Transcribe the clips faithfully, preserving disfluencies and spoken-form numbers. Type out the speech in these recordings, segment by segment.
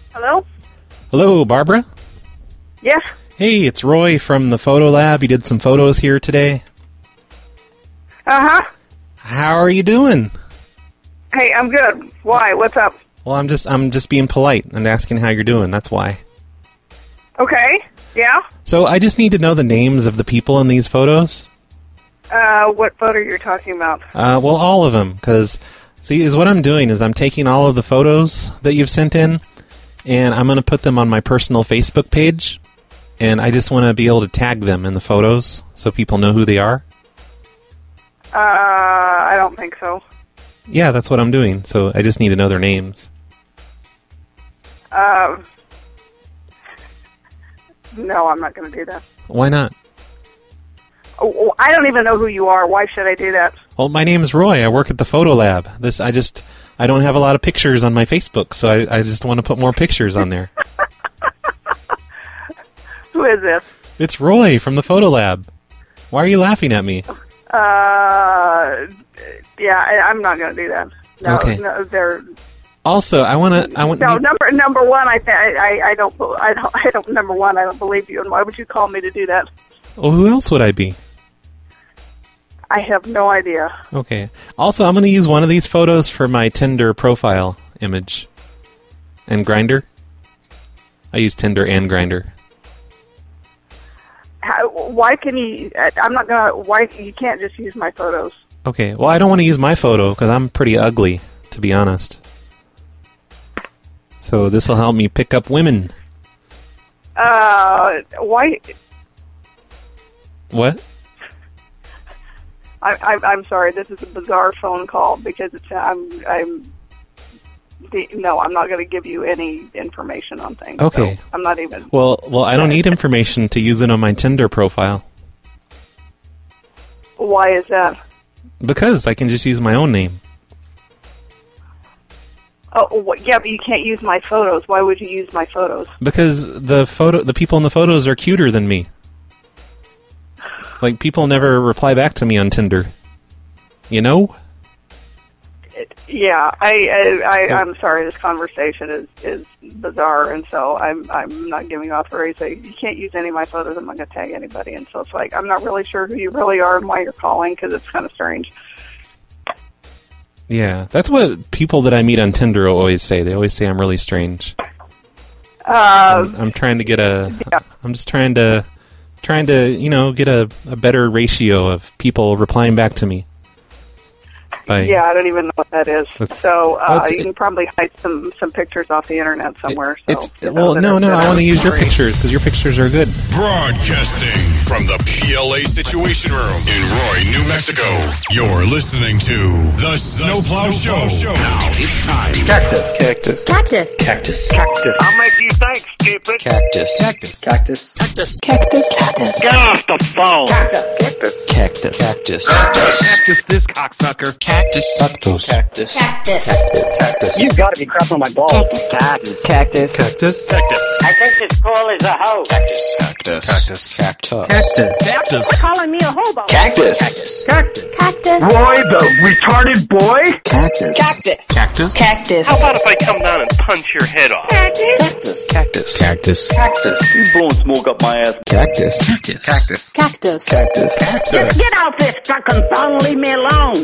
Hello? Hello, Barbara? Yes? Hey, it's Roy from the Photo Lab. You did some photos here today. Uh-huh. How are you doing? Hey, I'm good. Why? What's up? Well, I'm just I'm just being polite and asking how you're doing. That's why. Okay. Yeah? So I just need to know the names of the people in these photos. Uh, what photo you're talking about? Uh, well, all of them, because, see, is what I'm doing is I'm taking all of the photos that you've sent in, and I'm going to put them on my personal Facebook page, and I just want to be able to tag them in the photos so people know who they are. Uh, I don't think so. Yeah, that's what I'm doing, so I just need to know their names. Uh, no, I'm not going to do that. Why not? Oh, I don't even know who you are. Why should I do that? Well, my name's Roy. I work at the Photo Lab. This, I just, I don't have a lot of pictures on my Facebook, so I, I just want to put more pictures on there. Who is this? It's Roy from the Photo Lab. Why are you laughing at me? Uh, yeah, I, I'm not going to do that. No, Okay. no, they're... Also, I want to. I want. No, you, number number one. I, th- I I don't. I don't. I don't. Number one. I don't believe you. And why would you call me to do that? Well, who else would I be? I have no idea. Okay. Also, I'm going to use one of these photos for my Tinder profile image. And Grindr. I use Tinder and Grindr. How, why can you? I'm not gonna. Why you can't just use my photos? Okay. Well, I don't want to use my photo because I'm pretty ugly, to be honest. So this will help me pick up women. Uh, why? What? I, I, I'm sorry. This is a bizarre phone call because it's. I'm. I'm. The, no, I'm not going to give you any information on things. Okay. So I'm not even. Well, well, I don't need information to use it on my Tinder profile. Why is that? Because I can just use my own name. Oh, wh- yeah, but you can't use my photos. Why would you use my photos? Because the photo, the people in the photos are cuter than me. Like, people never reply back to me on Tinder. You know? It, yeah, I, I, I, I'm sorry. This conversation is, is bizarre, and so I'm, I'm not giving authorization. You can't use any of my photos. I'm not going to tag anybody, and so it's like I'm not really sure who you really are and why you're calling because it's kind of strange. Yeah, that's what people that I meet on Tinder always say. They always say I'm really strange. Uh, I'm, I'm trying to get a. Yeah. I'm just trying to, trying to, you know, get a, a better ratio of people replying back to me. By, yeah, I don't even know what that is. That's- So uh, that's- you can probably hide some, some pictures off the internet somewhere. So, It's you know, well, that no, are- no. that I are want to use your free. pictures because your pictures are good. Broadcasting from the P L A Situation Room in Roy, New Mexico. You're listening to The Snowplow Show. Now it's time. Cactus. Cactus. Cactus. Cactus. Cactus. I'll make you think, stupid. Cactus. Cactus. Cactus. Cactus. Cactus. Cactus. Get off the phone. Cactus. Cactus. Cactus. Cactus this cocksucker. Cactus. Cactus. Cactus. Cactus. Cactus. You've got to be crapping on my balls. Cactus. Cactus. Cactus. Cactus. Cactus. I think this girl is a hoe. Cactus. Cactus. Cactus. Cactus. Cactus. Cactus. Calling me a hobo. Cactus. Cactus. Cactus. Roy, the retarded boy? Cactus. Cactus. Cactus. Cactus. How about if I come down and punch your head off? Cactus. Cactus. Cactus. Cactus. You blowing smoke up my ass. Cactus. Cactus. Cactus. Cactus. Cactus. Get off this fucking phone. Leave me alone.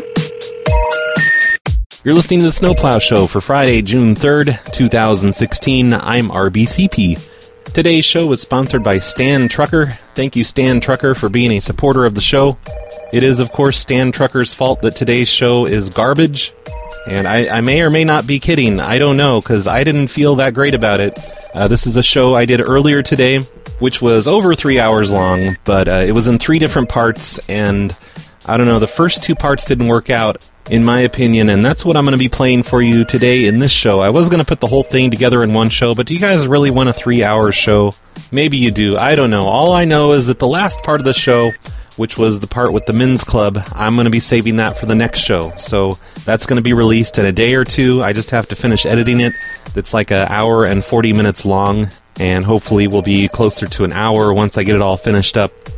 You're listening to the Snowplow Show for Friday, June third, twenty sixteen. I'm R B C P. Today's show is sponsored by Stan Trucker. Thank you, Stan Trucker, for being a supporter of the show. It is, of course, Stan Trucker's fault that today's show is garbage. And I, I may or may not be kidding. I don't know, because I didn't feel that great about it. Uh, this is a show I did earlier today, which was over three hours long, but uh, it was in three different parts, and I don't know, the first two parts didn't work out, in my opinion, and that's what I'm going to be playing for you today in this show. I was going to put the whole thing together in one show, but do you guys really want a three-hour show? Maybe you do. I don't know. All I know is that the last part of the show, which was the part with the men's club, I'm going to be saving that for the next show. So that's going to be released in a day or two. I just have to finish editing it. It's like an hour and forty minutes long, and hopefully will be closer to an hour once I get it all finished up.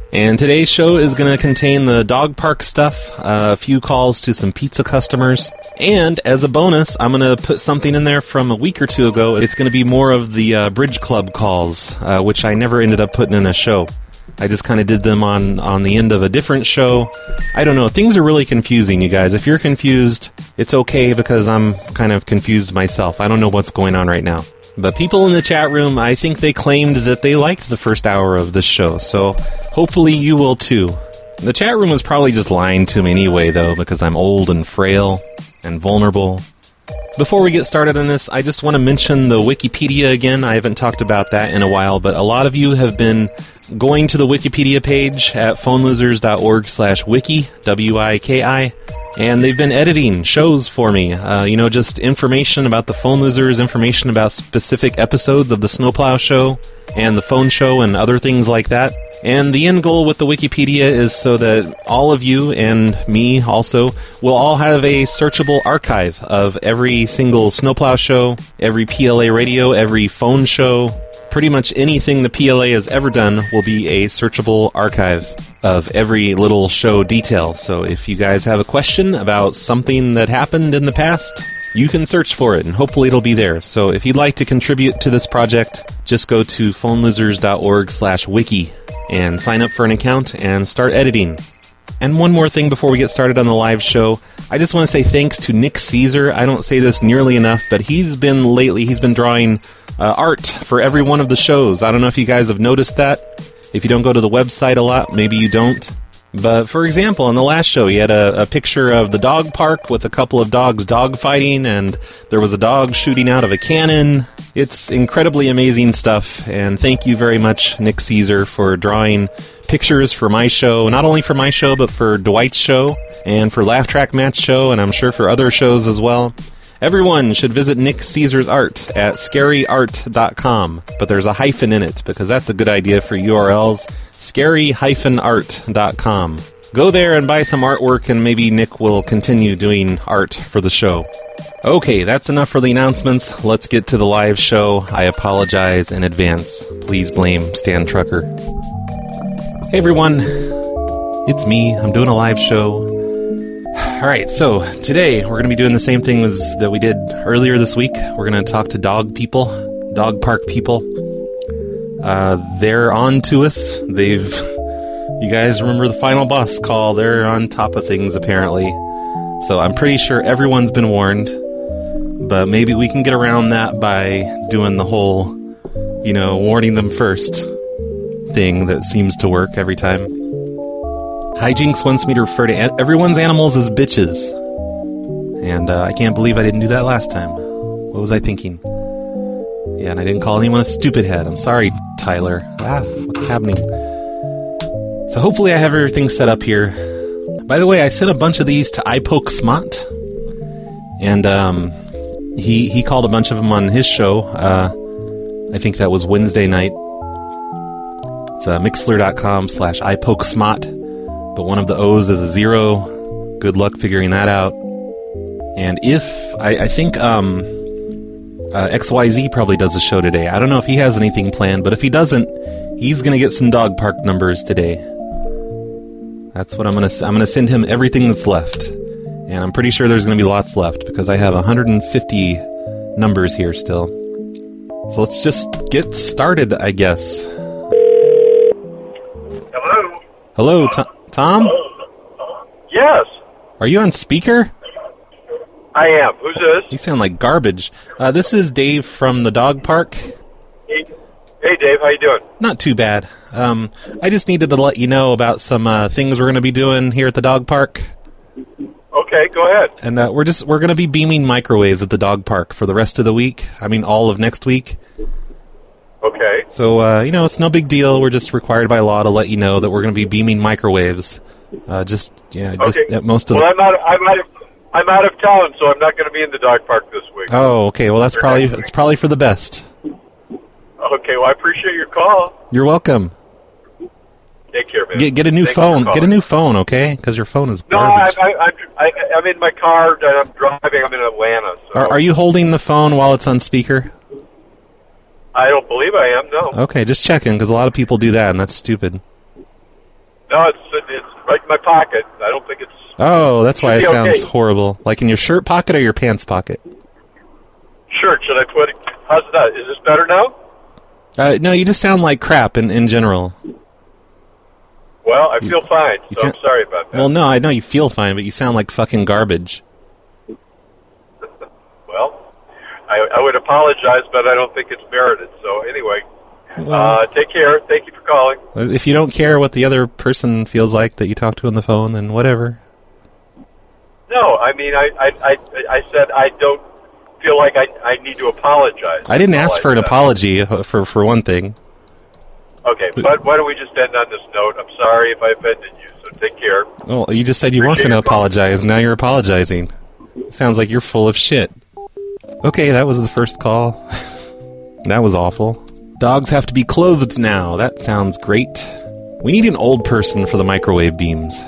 And today's show is going to contain the dog park stuff, uh, a few calls to some pizza customers, and as a bonus, I'm going to put something in there from a week or two ago. It's going to be more of the uh, Bridge Club calls, uh, which I never ended up putting in a show. I just kind of did them on, on the end of a different show. I don't know. Things are really confusing, you guys. If you're confused, it's okay because I'm kind of confused myself. I don't know what's going on right now. But people in the chat room, I think they claimed that they liked the first hour of this show, so hopefully you will too. The chat room was probably just lying to me anyway, though, because I'm old and frail and vulnerable. Before we get started on this, I just want to mention the Wikipedia again. I haven't talked about that in a while, but a lot of you have been going to the Wikipedia page at phonelosers.org slash wiki, W I K I, and they've been editing shows for me. Uh, you know, just information about the Phone Losers, information about specific episodes of the Snowplow Show and the Phone Show and other things like that. And the end goal with the Wikipedia is so that all of you and me also will all have a searchable archive of every single Snowplow show, every P L A radio, every phone show. Pretty much anything the P L A has ever done will be a searchable archive of every little show detail. So if you guys have a question about something that happened in the past, you can search for it, and hopefully it'll be there. So if you'd like to contribute to this project, just go to phonelosers.org slash wiki and sign up for an account and start editing. And one more thing before we get started on the live show, I just want to say thanks to Nick Caesar. I don't say this nearly enough, but he's been lately, he's been drawing uh, art for every one of the shows. I don't know if you guys have noticed that. If you don't go to the website a lot, maybe you don't. But for example, in the last show, he had a, a picture of the dog park with a couple of dogs dog fighting, and there was a dog shooting out of a cannon. It's incredibly amazing stuff, and thank you very much, Nick Caesar, for drawing pictures for my show, not only for my show, but for Dwight's show, and for Laugh Track Matt's show, and I'm sure for other shows as well. Everyone should visit Nick Caesar's art at scary art dot com, but there's a hyphen in it, because that's a good idea for U R Ls, scary dash art dot com. Go there and buy some artwork, and maybe Nick will continue doing art for the show. Okay, that's enough for the announcements. Let's get to the live show. I apologize in advance. Please blame Stan Trucker. Hey everyone, it's me. I'm doing a live show. Alright, so today we're going to be doing the same thing as that we did earlier this week. We're going to talk to dog people, dog park people. Uh, they're on to us. They've... You guys remember the final boss call? They're on top of things, apparently. So I'm pretty sure everyone's been warned. But maybe we can get around that by doing the whole, you know, warning them first thing that seems to work every time. Hijinks wants me to refer to an- everyone's animals as bitches. And uh, I can't believe I didn't do that last time. What was I thinking? Yeah, and I didn't call anyone a stupid head. I'm sorry, Tyler. Ah, what's happening? So hopefully I have everything set up here. By the way, I sent a bunch of these to iPokesmot. And um, he, he called a bunch of them on his show. Uh, I think that was Wednesday night. It's uh, mixler.com slash iPokesmot. But one of the O's is a zero. Good luck figuring that out. And if... I, I think um, uh, X Y Z probably does a show today. I don't know if he has anything planned, but if he doesn't, he's going to get some dog park numbers today. That's what I'm going to... I'm going to send him everything that's left. And I'm pretty sure there's going to be lots left, because I have one hundred fifty numbers here still. So let's just get started, I guess. Hello? Hello, Tom? Tom? Yes, Are you on speaker? I am. Who's this? You sound like garbage. Uh, this is Dave from the dog park. Hey, hey, Dave, how you doing? Not too bad. Um, I just needed to let you know about some uh, things we're going to be doing here at the dog park. Okay, go ahead. And uh, we're just we're going to be beaming microwaves at the dog park for the rest of the week. I mean, all of next week. Okay. So, uh, you know, it's no big deal. We're just required by law to let you know that we're going to be beaming microwaves. Uh, just, yeah, just Okay. at most of Well, the... I'm out. I'm out. Of, I'm out of town, so I'm not going to be in the dog park this week. Oh, okay. Well, that's probably it's probably for the best. Okay. Well, I appreciate your call. You're welcome. Take care, man. Get get a new Thanks for phone. calling. Get a new phone, okay? Because your phone is No, I, garbage. I, I'm. I, I'm in my car. And I'm driving. I'm in Atlanta. So Are, are you holding the phone while it's on speaker? I don't believe I am. No. Okay, just checking, because a lot of people do that, and that's stupid. No, it's it's right in my pocket. I don't think it's... Oh, that's why it Should be sounds okay. horrible. Like in your shirt pocket or your pants pocket? Shirt, should I put it... How's that? Is this better now? Uh, no, you just sound like crap in, in general. Well, I feel fine, you so I'm sound- sorry about that. Well, no, I know you feel fine, but you sound like fucking garbage. Well, I, I would apologize, but I don't think it's merited. So anyway, Well- uh, take care. Thank you for calling. If you don't care what the other person feels like that you talk to on the phone, then whatever. No, I mean, I, I, I, I said I don't feel like I, I need to apologize. I didn't That's ask all for I an said. apology, uh, for for one thing. Okay, but why don't we just end on this note? I'm sorry if I offended you, so take care. Well, you just said you weren't Appreciate going to your call. apologize, now you're apologizing. Sounds like you're full of shit. Okay, that was the first call. That was awful. Dogs have to be clothed now. That sounds great. We need an old person for the microwave beams.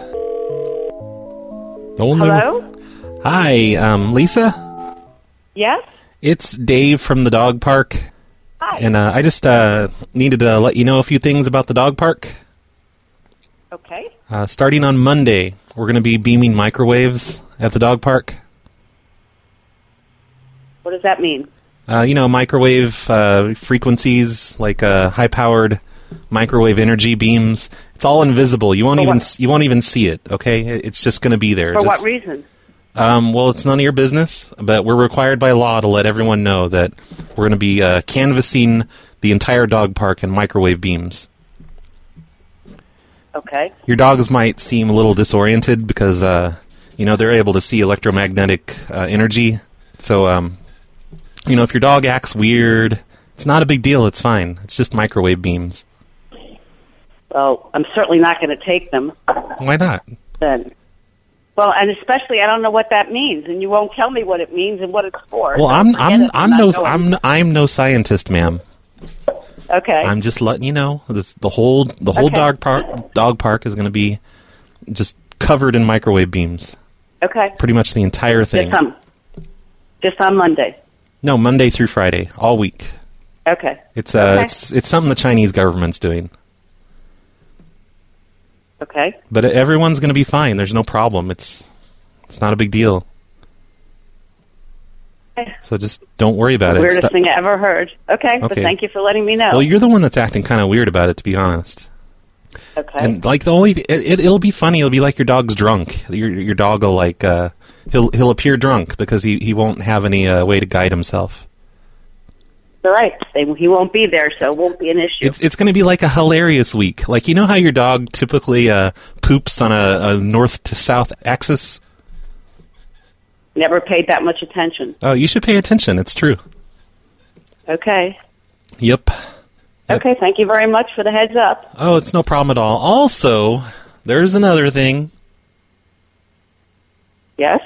Only Hello? Hi, um, Lisa? Yes? It's Dave from the dog park. Hi. And uh, I just uh, needed to let you know a few things about the dog park. Okay. Uh, starting on Monday, we're going to be beaming microwaves at the dog park. What does that mean? Uh, you know, microwave uh, frequencies, like uh, high-powered microwave energy beams. It's all invisible. You won't For even what? s- you won't even see it. Okay, It- it's just going to be there. For Just- what reason? Um, well, it's none of your business, but we're required by law to let everyone know that we're going to be uh, canvassing the entire dog park in microwave beams. Okay. Your dogs might seem a little disoriented because, uh, you know, they're able to see electromagnetic uh, energy. So, um, you know, if your dog acts weird, it's not a big deal. It's fine. It's just microwave beams. Well, I'm certainly not going to take them Why not? then. Well, and especially I don't know what that means, and you won't tell me what it means and what it's for. Well, so I'm forget I'm it. I'm not no going. I'm I'm no scientist, ma'am. Okay. I'm just letting you know this, the whole the whole Okay. dog park dog park is going to be just covered in microwave beams. Okay. Pretty much the entire thing. Just on, just on Monday. No, Monday through Friday, all week. Okay. It's uh, Okay. it's it's something the Chinese government's doing. Okay. But everyone's going to be fine. There's no problem. It's it's not a big deal. Okay. So just don't worry about it. Weirdest Stop- thing I ever heard. Okay, but Okay. thank you for letting me know. Well, you're the one that's acting kind of weird about it, to be honest. okay. And like the only, it, it, it'll be funny. It'll be like your dog's drunk. Your your dog will like uh, he'll he'll appear drunk because he, he won't have any uh, way to guide himself. All right. They, he won't be there, so it won't be an issue. It's it's going to be like a hilarious week. Like, you know how your dog typically uh, poops on a, a north to south axis? Never paid that much attention. Oh, you should pay attention. It's true. Okay. Yep. Yep. Okay, thank you very much for the heads up. Oh, it's no problem at all. Also, there's another thing. Yes?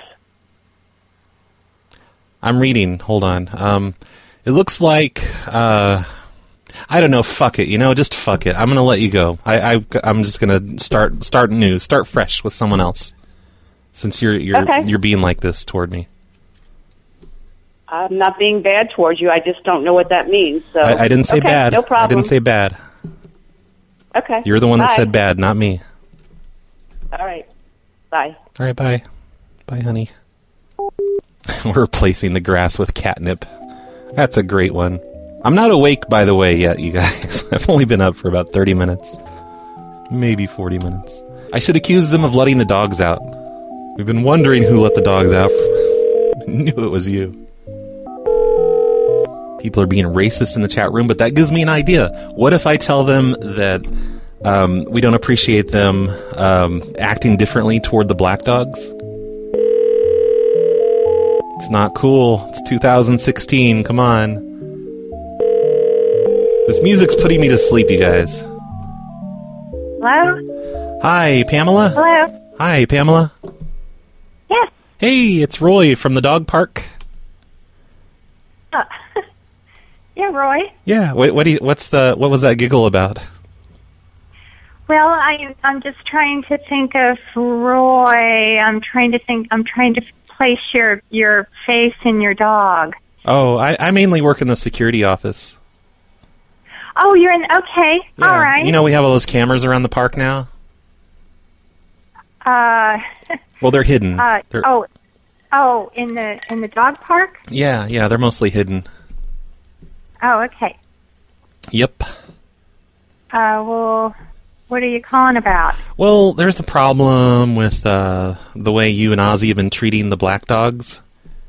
I'm reading. Hold on. Um, it looks like uh, I don't know. Fuck it. You know, just fuck it. I'm gonna let you go. I, I I'm just gonna start start new, start fresh with someone else. Since you're you're Okay. you're being like this toward me. I'm not being bad towards you. I just don't know what that means. So I, I didn't say okay, bad. No problem. I didn't say bad. Okay. You're the one that Bye. said bad, not me. All right. Bye. All right, bye. Bye, honey. We're replacing the grass with catnip. That's a great one. I'm not awake, by the way, yet, you guys. I've only been up for about thirty minutes. Maybe forty minutes. I should accuse them of letting the dogs out. We've been wondering who let the dogs out. Knew it was you. People are being racist in the chat room, but that gives me an idea. What if I tell them that um, we don't appreciate them um, acting differently toward the black dogs? It's not cool. It's two thousand sixteen. Come on. This music's putting me to sleep, you guys. Hello? Hi, Pamela? Hello? Hi, Pamela. Yes. Hey, it's Roy from the dog park. Uh, yeah, Roy. Yeah. Wait, what do you, what's the what was that giggle about? Well, I, I'm just trying to think of Roy. I'm trying to think. I'm trying to place your your face in your dog. Oh, I, I mainly work in the security office. Oh, you're in. Okay. Yeah. All right. You know, we have all those cameras around the park now. Uh, Well, they're hidden. uh, They're, oh, oh, in the in the dog park? Yeah, yeah, they're mostly hidden. Oh, okay. Yep. Uh, well, what are you calling about? Well, there's a problem with uh, the way you and Ozzy have been treating the black dogs.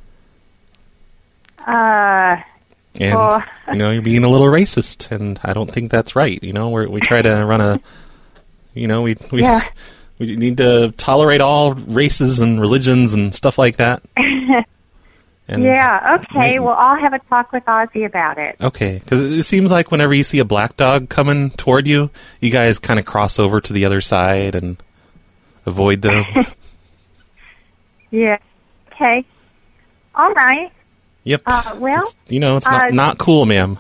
Uh, And, well, you know, you're being a little racist, and I don't think that's right. You know, we we try to run a, you know, we we, Yeah. we need to tolerate all races and religions and stuff like that. And yeah, okay. may- Well, I'll have a talk with Ozzy about it. Okay, because it seems like whenever you see a black dog coming toward you, you guys kind of cross over to the other side and avoid them. Yeah. Okay. All right. Yep. Uh, well, Just, you know, it's not uh, not cool, ma'am.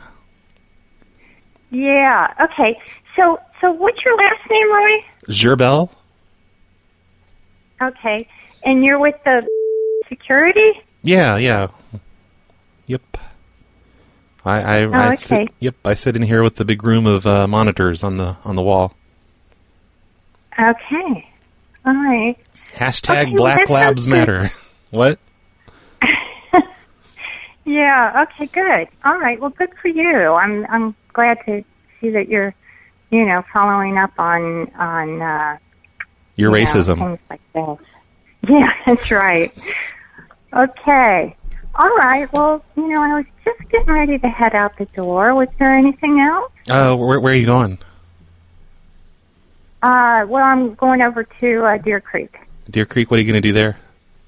yeah. Okay. So, so what's your last name, Roy? Gerbel? Okay. And you're with the security? Yeah, yeah. Yep. I I, Oh, I okay. sit, yep, I sit in here with the big room of uh, monitors on the on the wall. Okay. All right. Hashtag Okay, well, Black that Labs sounds Matter. What? Yeah. Okay. Good. All right. Well, good for you. I'm I'm glad to see that you're, you know, following up on on uh, Your you know, racism. things like this. Yeah, that's right. Okay. All right. Well, you know, I was just getting ready to head out the door. Was there anything else? Uh, where, where are you going? Uh, well, I'm going over to uh, Deer Creek. Deer Creek, what are you going to do there?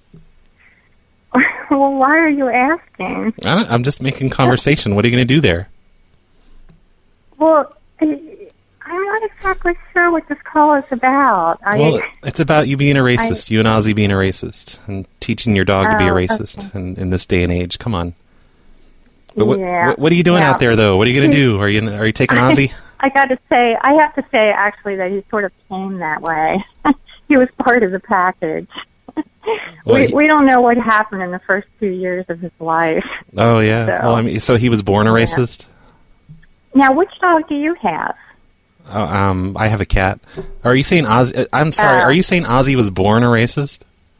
Well, why are you asking? I don't, I'm just making conversation. What are you going to do there? Well, I- I'm not exactly sure what this call is about. I, Well, it's about you being a racist, you and Ozzy being a racist, and teaching your dog to be a Oh, racist okay. in, in this day and age. Come on. But what, Yeah. what, what are you doing Yeah. out there, though? What are you going to do? Are you are you taking Ozzy? I got to say, I have to say, actually, that he sort of came that way. He was part of the package. Well, we he- we don't know what happened in the first two years of his life. Oh, yeah. So- well, I mean, so he was born a Yeah. racist? Now, which dog do you have? Oh, um, I have a cat. Are you saying Ozzy? I'm sorry. Uh, are you saying Ozzy was born a racist?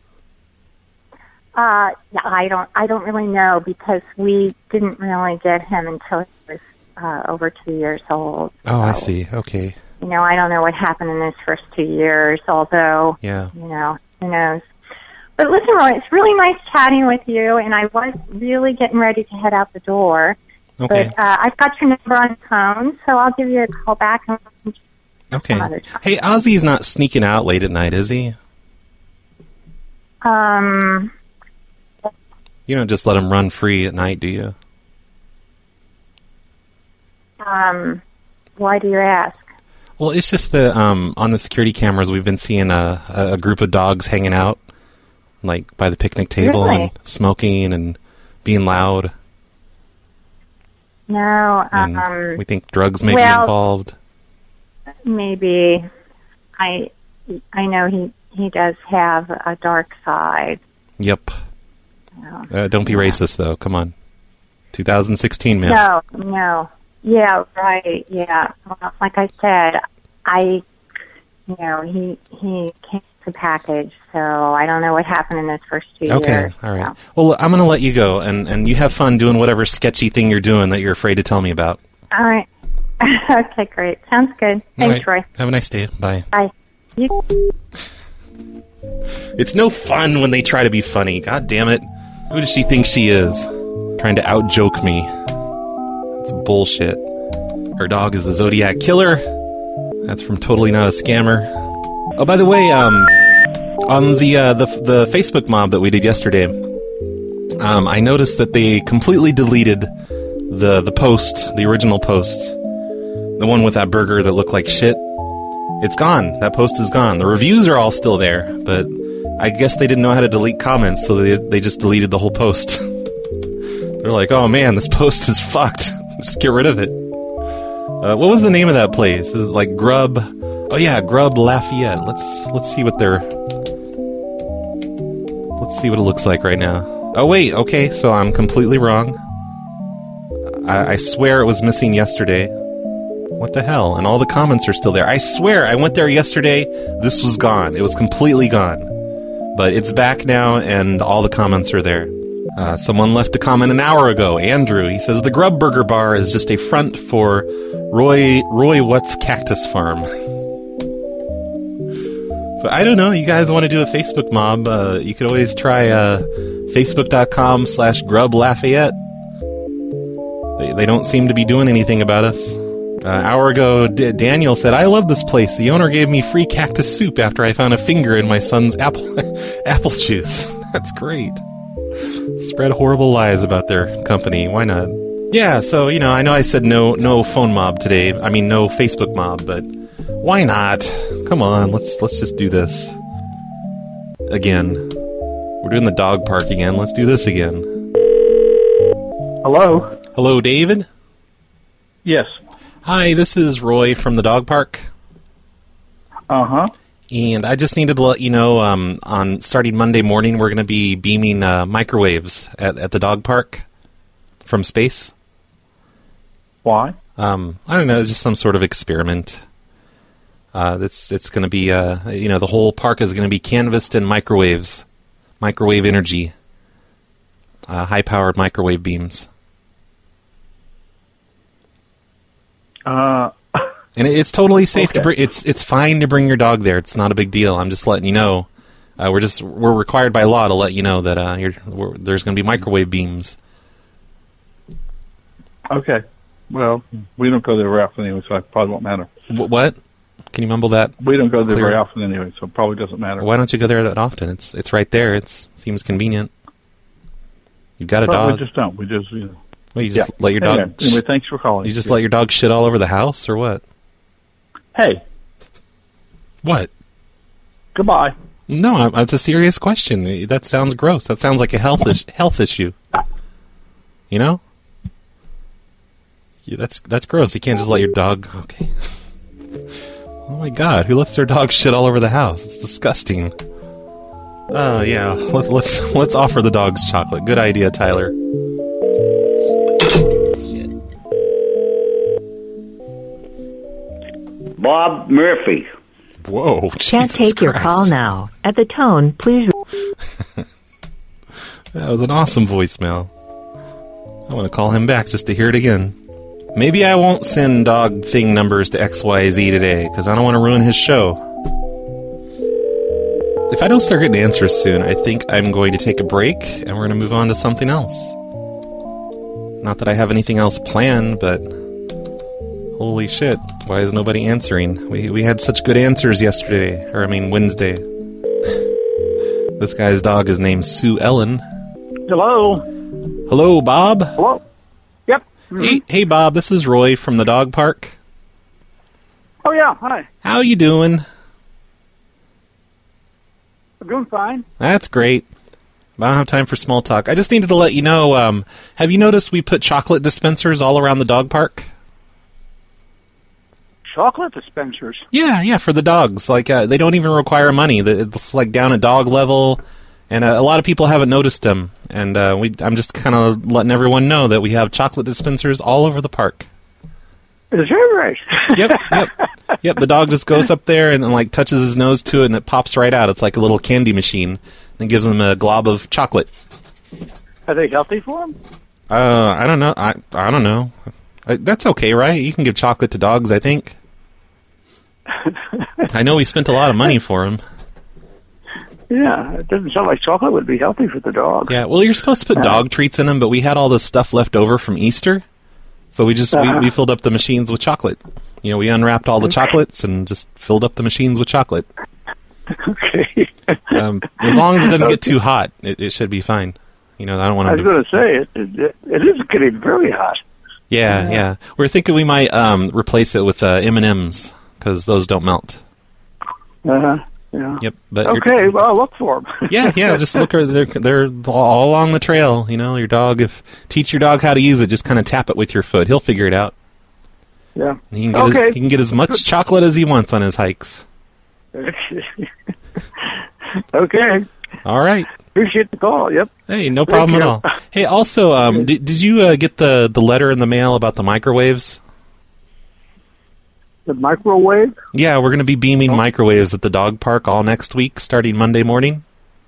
Uh, yeah, I don't, I don't really know because we didn't really get him until he was uh, over two years old. Oh, I So, see. Okay. You know, I don't know what happened in his first two years. Although, Yeah. you know, who knows? But listen, Roy, it's really nice chatting with you, and I was really getting ready to head out the door. Okay. But uh, I've got your number on the phone, so I'll give you a call back. And Okay. some other time. Hey, Ozzy's not sneaking out late at night, is he? Um, You don't just let him run free at night, do you? um, why do you ask? Well, it's just that um, on the security cameras, we've been seeing a, a group of dogs hanging out, like by the picnic table Really? and smoking and being loud. No, And um, we think drugs may well- be involved. maybe. I, I know he he does have a dark side. Yep. No, Uh, don't be racist, though. Come on. twenty sixteen, man. no, no. Yeah, right. Yeah. Well, like I said, I, you know, he he came to package, so I don't know what happened in those first two Okay, years. all right. so. Well, I'm going to let you go, and, and you have fun doing whatever sketchy thing you're doing that you're afraid to tell me about. All right. Okay, great. Sounds good. All Thanks, right. Roy. Have a nice day. Bye. Bye. You- It's no fun when they try to be funny. God damn it. Who does she think she is? Trying to out-joke me. It's bullshit. Her dog is the Zodiac Killer. That's from Totally Not a Scammer. Oh, by the way, um, on the, uh, the, the Facebook mob that we did yesterday, um, I noticed that they completely deleted the, the post, the original post. The one with that burger that looked like shit. It's gone. That post is gone. The reviews are all still there, but I guess they didn't know how to delete comments, so they they just deleted the whole post. They're like, oh man, this post is fucked. Just get rid of it. Uh, what was the name of that place? Is it like Grub? Oh yeah, Grub Lafayette. Let's let's see what they're. Let's see what it looks like right now. Oh wait, okay, so I'm completely wrong. I, I swear it was missing yesterday. What the hell? And all the comments are still there. I swear, I went there yesterday. This was gone. It was completely gone. But it's back now, and all the comments are there. Uh, someone left a comment an hour ago. Andrew, he says, the Grub Burger Bar is just a front for Roy Roy What's Cactus Farm. So I don't know. You guys want to do a Facebook mob? Uh, you could always try uh, Facebook.com slash Grub Lafayette. They, they don't seem to be doing anything about us. Uh, an hour ago, D- Daniel said, I love this place. The owner gave me free cactus soup after I found a finger in my son's apple apple juice. That's great. Spread horrible lies about their company. Why not? Yeah, so, you know, I know I said no no phone mob today. I mean, no Facebook mob, but why not? Come on, let's let's just do this. Again. We're doing the dog park again. Let's do this again. Hello? Hello, David? Yes. Hi, this is Roy from the dog park. Uh-huh. And I just needed to let you know, um, on starting Monday morning, we're going to be beaming uh, microwaves at, at the dog park from space. Why? Um, I don't know, it's just some sort of experiment. Uh, it's it's going to be, uh, you know, the whole park is going to be canvassed in microwaves, microwave energy, uh, high-powered microwave beams. Uh, and it's totally safe okay. to bring. It's it's fine to bring your dog there. It's not a big deal. I'm just letting you know. Uh, we're just we're required by law to let you know that uh, you're, we're, there's going to be microwave beams. Okay. Well, we don't go there very often anyway, so it probably won't matter. W- what? Can you mumble that? We don't go there clear? very often anyway, so it probably doesn't matter. Why don't you go there that often? It's it's right there. It seems convenient. You've got a but dog. We just don't. We just, you know. Well, you just yeah. let your dog... Anyway, anyway, thanks for calling. You just yeah. let your dog shit all over the house, or what? Hey. What? Goodbye. No, it's a serious question. That sounds gross. That sounds like a health is- health issue. You know? Yeah, that's that's gross. You can't just let your dog... Okay. Oh my god, who lets their dog shit all over the house? It's disgusting. Oh, yeah. Let's, let's, let's offer the dogs chocolate. Good idea, Tyler. Bob Murphy. Whoa, Can't take your call now. At the tone, please... That was an awesome voicemail. I want to call him back just to hear it again. Maybe I won't send dog thing numbers to X Y Z today, because I don't want to ruin his show. If I don't start getting answers soon, I think I'm going to take a break, and we're going to move on to something else. Not that I have anything else planned, but... Holy shit, why is nobody answering? We we had such good answers yesterday, or I mean Wednesday. This guy's dog is named Sue Ellen. Hello. Hello, Bob. Hello. Yep. Mm-hmm. Hey, hey, Bob, this is Roy from the dog park. Oh, yeah, hi. How you doing? I'm doing fine. That's great. I don't have time for small talk. I just needed to let you know, um, have you noticed we put chocolate dispensers all around the dog park? Chocolate dispensers? Yeah, yeah, for the dogs. Like, uh, they don't even require money. It's like down at dog level, and uh, a lot of people haven't noticed them. And uh, we, I'm just kind of letting everyone know that we have chocolate dispensers all over the park. Is that right? Yep, yep, yep. The dog just goes up there and, and like touches his nose to it, and it pops right out. It's like a little candy machine, and gives him a glob of chocolate. Are they healthy for him? Uh, I don't know. I I don't know. I, that's okay, right? You can give chocolate to dogs, I think. I know we spent a lot of money for him. Yeah, it doesn't sound like chocolate would be healthy for the dog. Yeah, well, you're supposed to put dog treats in them, but we had all this stuff left over from Easter, so we just uh-huh. we, we filled up the machines with chocolate. You know, we unwrapped all the chocolates and just filled up the machines with chocolate. Okay. um, as long as it doesn't get too hot, it, it should be fine. You know, I don't want to. I was going to say it, it. It is getting very hot. Yeah, yeah. yeah. We're thinking we might um, replace it with uh, M and M's because those don't melt. Uh huh. Yeah. Yep. But okay. Well, I'll look for them. yeah, yeah. Just look. They're they're all along the trail. You know, your dog. If teach your dog how to use it, just kind of tap it with your foot. He'll figure it out. Yeah. He can get okay. As, he can get as much chocolate as he wants on his hikes. Okay. All right. Appreciate the call. Yep. Hey, no problem at all. Hey, also, um, did did you uh, get the the letter in the mail about the microwaves? The microwave? Yeah, we're going to be beaming oh. microwaves at the dog park all next week, starting Monday morning.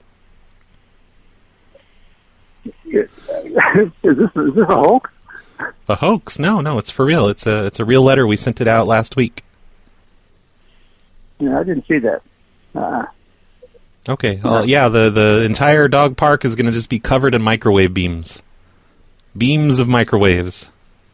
Is this, is this a hoax? A hoax? No, no, it's for real. It's a it's a real letter. We sent it out last week. Yeah, I didn't see that. Uh, okay, well, yeah, the, the entire dog park is going to just be covered in microwave beams. Beams of microwaves.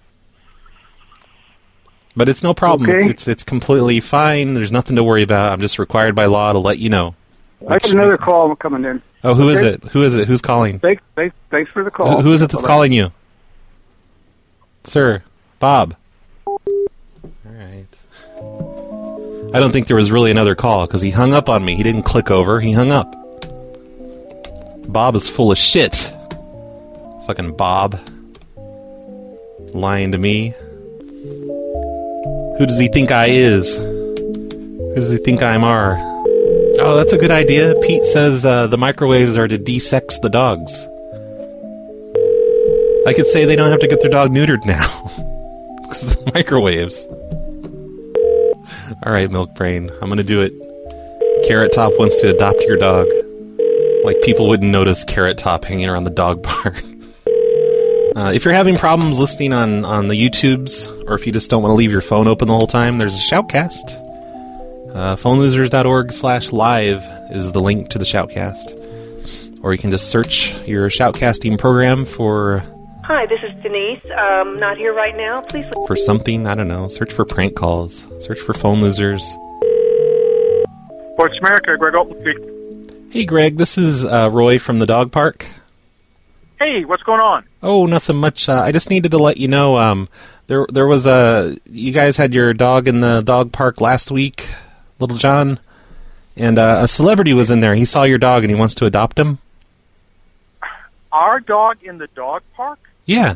But it's no problem. Okay. It's, it's it's completely fine. There's nothing to worry about. I'm just required by law to let you know. I got another call coming in. Oh, who okay. is it? Who is it? Who's calling? Thanks, thanks, thanks for the call. Who, who is it that's Bye-bye. calling you? Sir, Bob. All right. I don't think there was really another call, because he hung up on me. He didn't click over. He hung up. Bob is full of shit. Fucking Bob. Lying to me. Who does he think I is? Who does he think I'm are? Oh, that's a good idea. Pete says uh, the microwaves are to de-sex the dogs. I could say they don't have to get their dog neutered now. Because of the microwaves. Alright, Milk Brain. I'm gonna do it. Carrot Top wants to adopt your dog. Like people wouldn't notice Carrot Top hanging around the dog park. Uh, if you're having problems listening on, on the YouTubes, or if you just don't want to leave your phone open the whole time, there's a Shoutcast. Uh, phonelosers.org slash live is the link to the Shoutcast. Or you can just search your Shoutcasting program for... Hi, this is Denise. Um, not here right now. Please... For something, I don't know. Search for prank calls. Search for phone losers. Voice America, Greg Olsen. Hey, Greg. This is uh, Roy from the dog park. Hey, what's going on? Oh, nothing much. Uh, I just needed to let you know, um, there there was a... You guys had your dog in the dog park last week, Little John, and uh, a celebrity was in there. He saw your dog and he wants to adopt him. Our dog in the dog park? Yeah.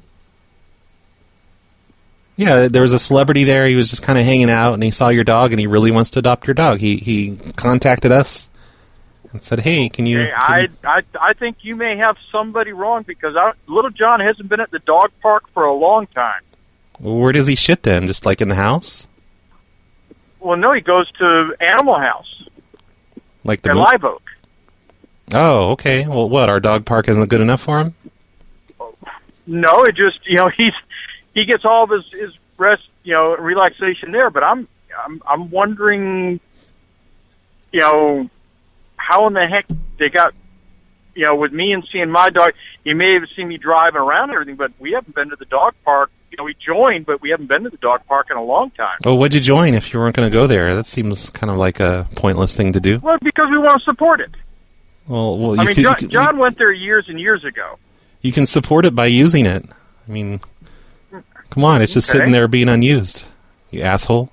Yeah, there was a celebrity there. He was just kind of hanging out, and he saw your dog, and he really wants to adopt your dog. He he contacted us and said, "Hey, can you?" Hey, can I, you... I I think you may have somebody wrong, because our, Little John hasn't been at the dog park for a long time. Well, where does he shit then? Just like in the house? Well, no, he goes to Animal House. Like the at mo- Live Oak. Oh, okay. Well, what? Our dog park isn't good enough for him? No, it just, you know, he's he gets all of his, his rest, you know, relaxation there. But I'm I'm I'm wondering, you know, how in the heck they got, you know, with me and seeing my dog. You may have seen me driving around and everything, but we haven't been to the dog park. You know, we joined, but we haven't been to the dog park in a long time. Oh, what'd you join if you weren't going to go there? That seems kind of like a pointless thing to do. Well, because we want to support it. Well, well, you I mean, could, John, you could, John went there years and years ago. You can support it by using it. I mean, come on, it's just Okay. sitting there being unused. You asshole.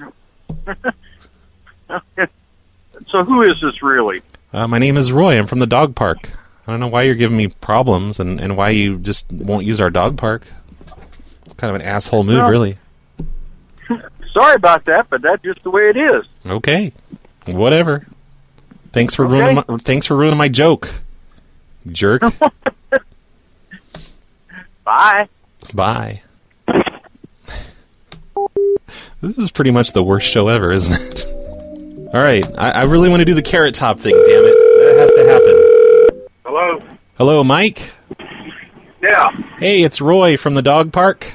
So who is this really? Uh, my name is Roy. I'm from the dog park. I don't know why you're giving me problems and, and why you just won't use our dog park. It's kind of an asshole move, Well, really. Sorry about that, but that's just the way it is. Okay, whatever. Thanks for Okay. ruining my, thanks for ruining my joke, jerk. Bye. Bye. This is pretty much the worst show ever, isn't it? All right, I, I really want to do the Carrot Top thing. Damn it, that has to happen. Hello? Hello, Mike. Yeah. Hey, it's Roy from the dog park.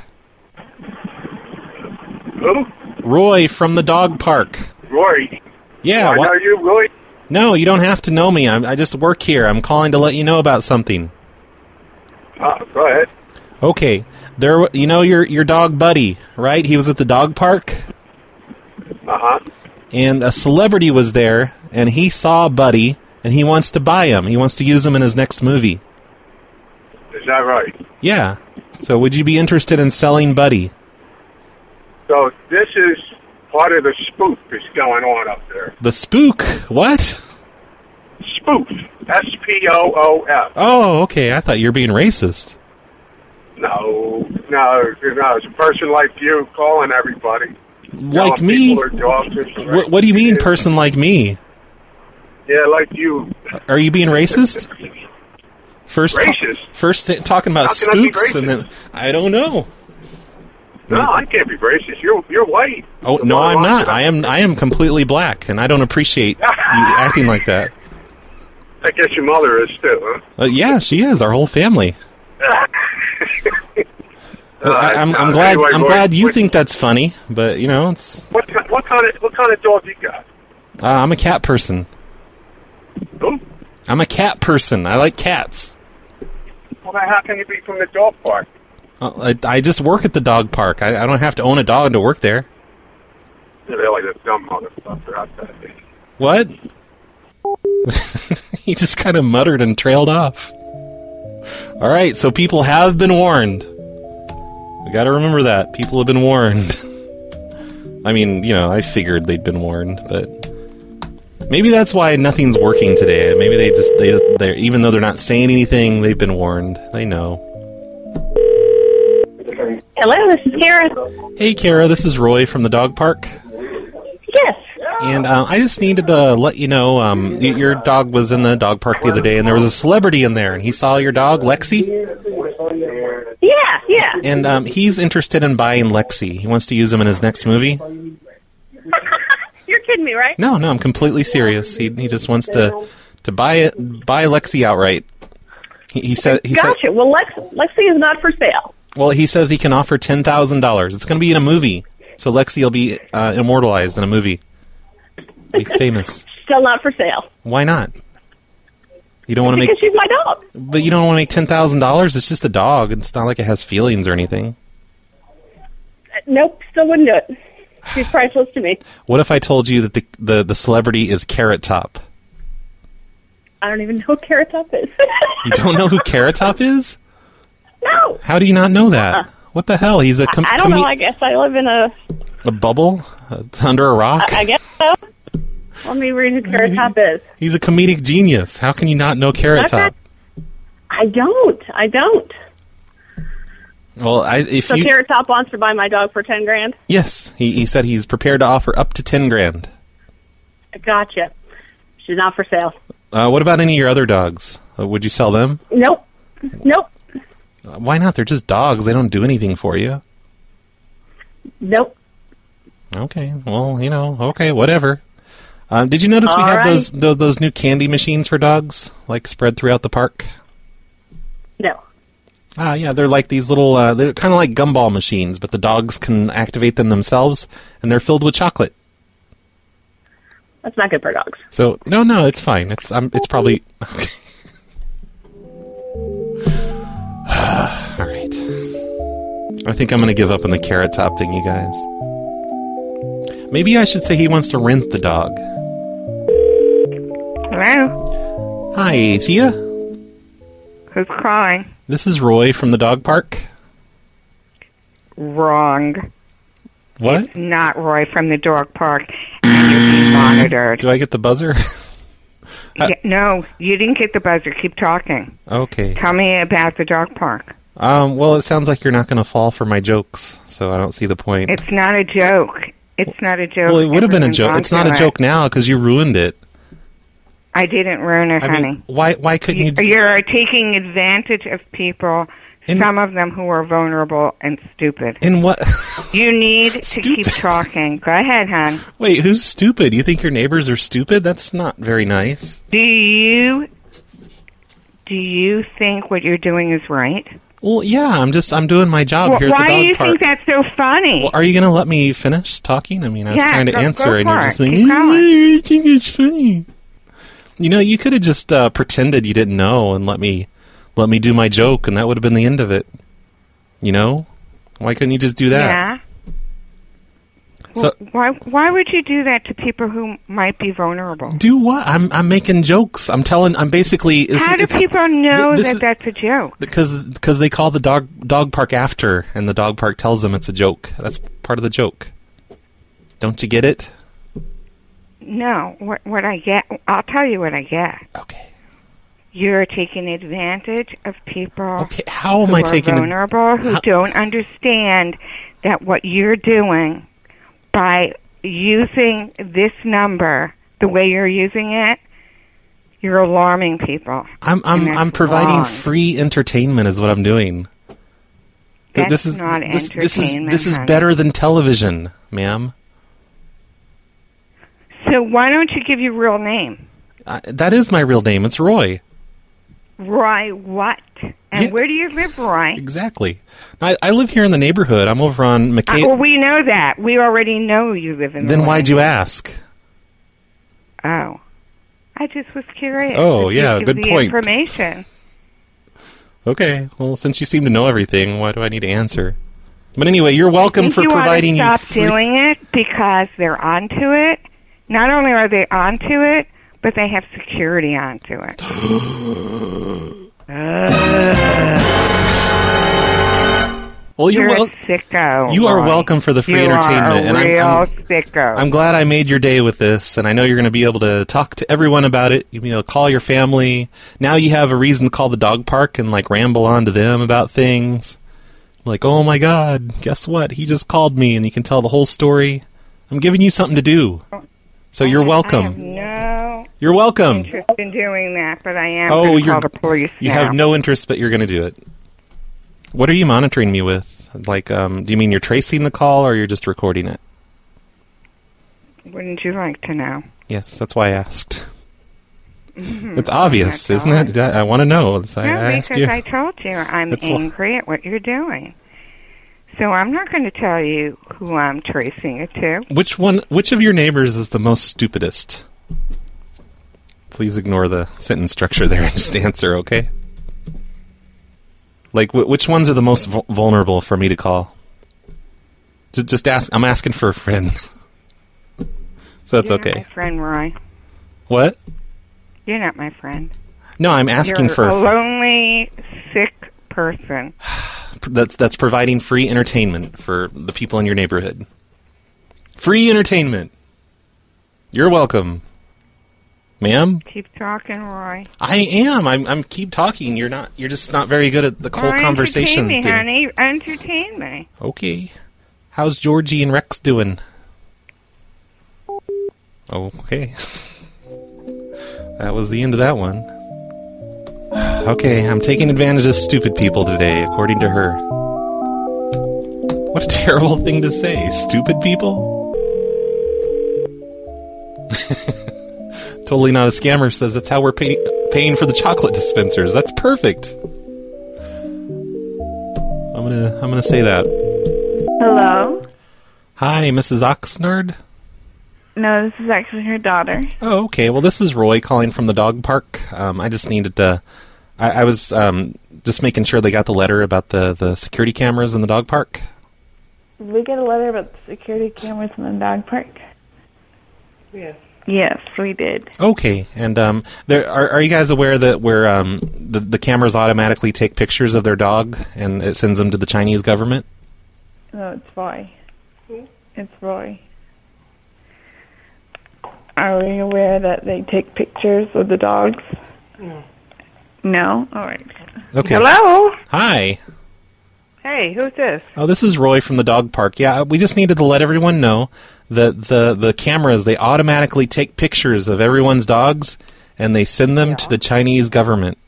Who? Roy from the dog park. Roy. Yeah. I wha- know you, Roy. No, you don't have to know me. I'm, I just work here. I'm calling to let you know about something. Uh, go ahead. Okay. There, w- you know your your dog Buddy, right? He was at the dog park, Uh-huh. and a celebrity was there, and he saw Buddy, and he wants to buy him. He wants to use him in his next movie. Is that right? Yeah. So would you be interested in selling Buddy? So this is part of the spoof that's going on up there. The spook? What? Spoof. S P O O F. Oh, okay. I thought you were being racist. No, no, no. It's a person like you calling everybody. Like Telling me? people their dogs are What, what do you mean, person like me? Yeah, like you. Are you being racist? First, Racist? first th- talking about How can I be spooks, and then I don't know. No, I can't be racist. You're you're white. Oh, no, I'm not. I am I am completely black, and I don't appreciate you acting like that. I guess your mother is too, huh? Uh, yeah, she is. Our whole family. Uh, I, I'm, I'm uh, glad. anyway, I'm Roy, glad you what, think that's funny, but you know, it's. What ki- what kind of what kind of dog you got? Uh, I'm a cat person. Who? I'm a cat person. I like cats. Well, then how can you be from the dog park? Uh, I, I just work at the dog park. I, I don't have to own a dog to work there. Yeah, they're like a dumb motherfucker out there. What? He just kind of muttered and trailed off. All right, so people have been warned. We got to remember that. People have been warned. I mean, you know, I figured they'd been warned, but maybe that's why nothing's working today. Maybe they just, they, they even though they're not saying anything, they've been warned. They know. Hello, this is Kara. Hey, Kara, this is Roy from the dog park. Yes. And uh, I just needed to let you know, um, y- your dog was in the dog park the other day, and there was a celebrity in there, and he saw your dog, Lexi. Yeah, yeah. And um, he's interested in buying Lexi. He wants to use him in his next movie. You're kidding me, right? No, no, I'm completely serious. He he just wants to to buy it, buy Lexi outright. He, he said he Gotcha. said. Well, Lex, Lexi is not for sale. Well, he says he can offer ten thousand dollars. It's going to be in a movie, so Lexi will be uh, immortalized in a movie. Be famous. Still not for sale. Why not? You don't want to make Because she's my dog. But you don't want to make ten thousand dollars? It's just a dog. It's not like it has feelings or anything. Nope, still wouldn't do it. She's priceless to me. What if I told you that the the, the celebrity is Carrot Top? I don't even know who Carrot Top is. You don't know who Carrot Top is? No. How do you not know that? Uh, what the hell? He's a com- I, I don't com- know. I guess I live in a... A bubble? Uh, under a rock? I, I guess so. Let me read who Carrot Top is. He's a comedic genius. How can you not know Carrot Okay. Top? I don't. I don't. Well, I, if so you... Carrot Top wants to buy my dog for ten grand? Yes. He, he said he's prepared to offer up to ten grand. Gotcha. She's not for sale. Uh, what about any of your other dogs? Uh, would you sell them? Nope. Nope. Uh, why not? They're just dogs. They don't do anything for you. Nope. Okay. Well, you know, okay, whatever. Um, did you notice we All have right. those, those those new candy machines for dogs, like spread throughout the park? No. Ah, yeah, they're like these little, uh, they're kind of like gumball machines, but the dogs can activate them themselves, and they're filled with chocolate. That's not good for dogs. So, no, no, it's fine. It's um, it's probably... All right. I think I'm going to give up on the Carrot Top thing, you guys. Maybe I should say he wants to rent the dog. Hello? Hi, Thea. Who's calling? This is Roy from the dog park. Wrong. What? It's not Roy from the dog park, and you're being monitored. Do I get the buzzer? Yeah, no, you didn't get the buzzer. Keep talking. Okay. Tell me about the dog park. Um, well, it sounds like you're not going to fall for my jokes, so I don't see the point. It's not a joke. It's not a joke. Well, it would have been a joke. Everyone's It's not a onto joke it. now because you ruined it. I didn't ruin it, I honey. mean, why why couldn't you... You're taking advantage of people, In- some of them who are vulnerable and stupid. In what... You need to keep talking. Go ahead, hon. Wait, who's stupid? You think your neighbors are stupid? That's not very nice. Do you do you think what you're doing is right? Well, yeah, I'm just I'm doing my job Well, here at the why dog do you park. think that's so funny? Well, are you going to let me finish talking? I mean, I was Yeah, trying to go- answer, go and for you're it. just like, Keep going. I think it's funny. You know, you could have just uh, pretended you didn't know and let me let me do my joke, and that would have been the end of it. You know? Why couldn't you just do that? Yeah. So Well, why why would you do that to people who might be vulnerable? do what? I'm I'm making jokes. I'm telling. I'm basically. It's, How do it's, people know this that is- that's a joke? Because because they call the dog dog park after, and the dog park tells them it's a joke. That's part of the joke. Don't you get it? No, what what I get, I'll tell you what I get. Okay. You're taking advantage of people. Okay, how am who I are taking ad- vulnerable, who how- don't understand that what you're doing by using this number the way you're using it, you're alarming people. I'm I'm And that's I'm providing wrong. free entertainment is what I'm doing. That's this is not this, entertainment. this is this is honey. better than television, ma'am. So why don't you give your real name? Uh, that is my real name. It's Roy. Roy what? And Yeah. where do you live, Roy? Exactly. I, I live here in the neighborhood. I'm over on Uh, McKay. well, we know that. We already know you live in the Then why'd you Roy. ask? Oh. I just was curious. Oh, to give yeah, you good the point. information. Okay. Well, since you seem to know everything, why do I need to answer? But anyway, you're I welcome think for you providing ought you to stop free- doing it because they're onto it. Not only are they onto it, but they have security onto it. Well, you're, You're wel- a sicko. You are Roy. welcome for the free you entertainment, are a and I'm- real I'm- sicko. I'm glad I made your day with this, and I know you're going to be able to talk to everyone about it. You know, call your family. Now you have a reason to call the dog park and like ramble on to them about things. Like, oh my God, guess what? He just called me, and you can tell the whole story. I'm giving you something to do, so you're I have welcome. no You're welcome. interest in doing that, but I am Oh, going to you're call the police you now. have no interest, but you're going to do it. What are you monitoring me with? Like, um, do you mean you're tracing the call, or you're just recording it? Wouldn't you like to know? Yes, that's why I asked. Mhm. It's obvious, That's isn't all. it? I, I want to know. So I No, asked because you. I told you I'm That's why- angry at what you're doing. So I'm not going to tell you who I'm tracing it to. Which one? Which of your neighbors is the most stupidest? Please ignore the sentence structure there and just answer, okay? Like, wh- which ones are the most vul- vulnerable for me to call? Just, just ask. I'm asking for a friend, so it's You're okay. not my friend, Roy. What? You're not my friend. No, I'm asking You're for a a fr- lonely, sick person. that's that's providing free entertainment for the people in your neighborhood. Free entertainment. You're welcome, ma'am. Keep talking, Roy. I am. I'm. I'm. Keep talking. You're not. You're just not very good at the whole Well, conversation entertain me, thing. honey. Entertain me. Okay. How's Georgie and Rex doing? Oh, okay. That was the end of that one. Okay, I'm taking advantage of stupid people today, according to her. What a terrible thing to say. Stupid people? Totally not a scammer says that's how we're pay- paying for the chocolate dispensers. That's perfect. I'm gonna I'm gonna say that. Hello? Hi, Missus Oxnard. No, this is actually her daughter. Oh, okay. Well, this is Roy calling from the dog park. Um, I just needed to. I, I was um, just making sure they got the letter about the, the security cameras in the dog park. Did we get a letter about the security cameras in the dog park? Yes. Yes, we did. Okay, and um, there are are you guys aware that where um, the the cameras automatically take pictures of their dog and it sends them to the Chinese government? No, it's Roy. It's Roy. Are we aware that they take pictures of the dogs? No. No? All right. Okay. Hello? Hi. Hey, who's this? Oh, this is Roy from the dog park. Yeah, we just needed to let everyone know that the, the cameras, they automatically take pictures of everyone's dogs and they send them to the Chinese government.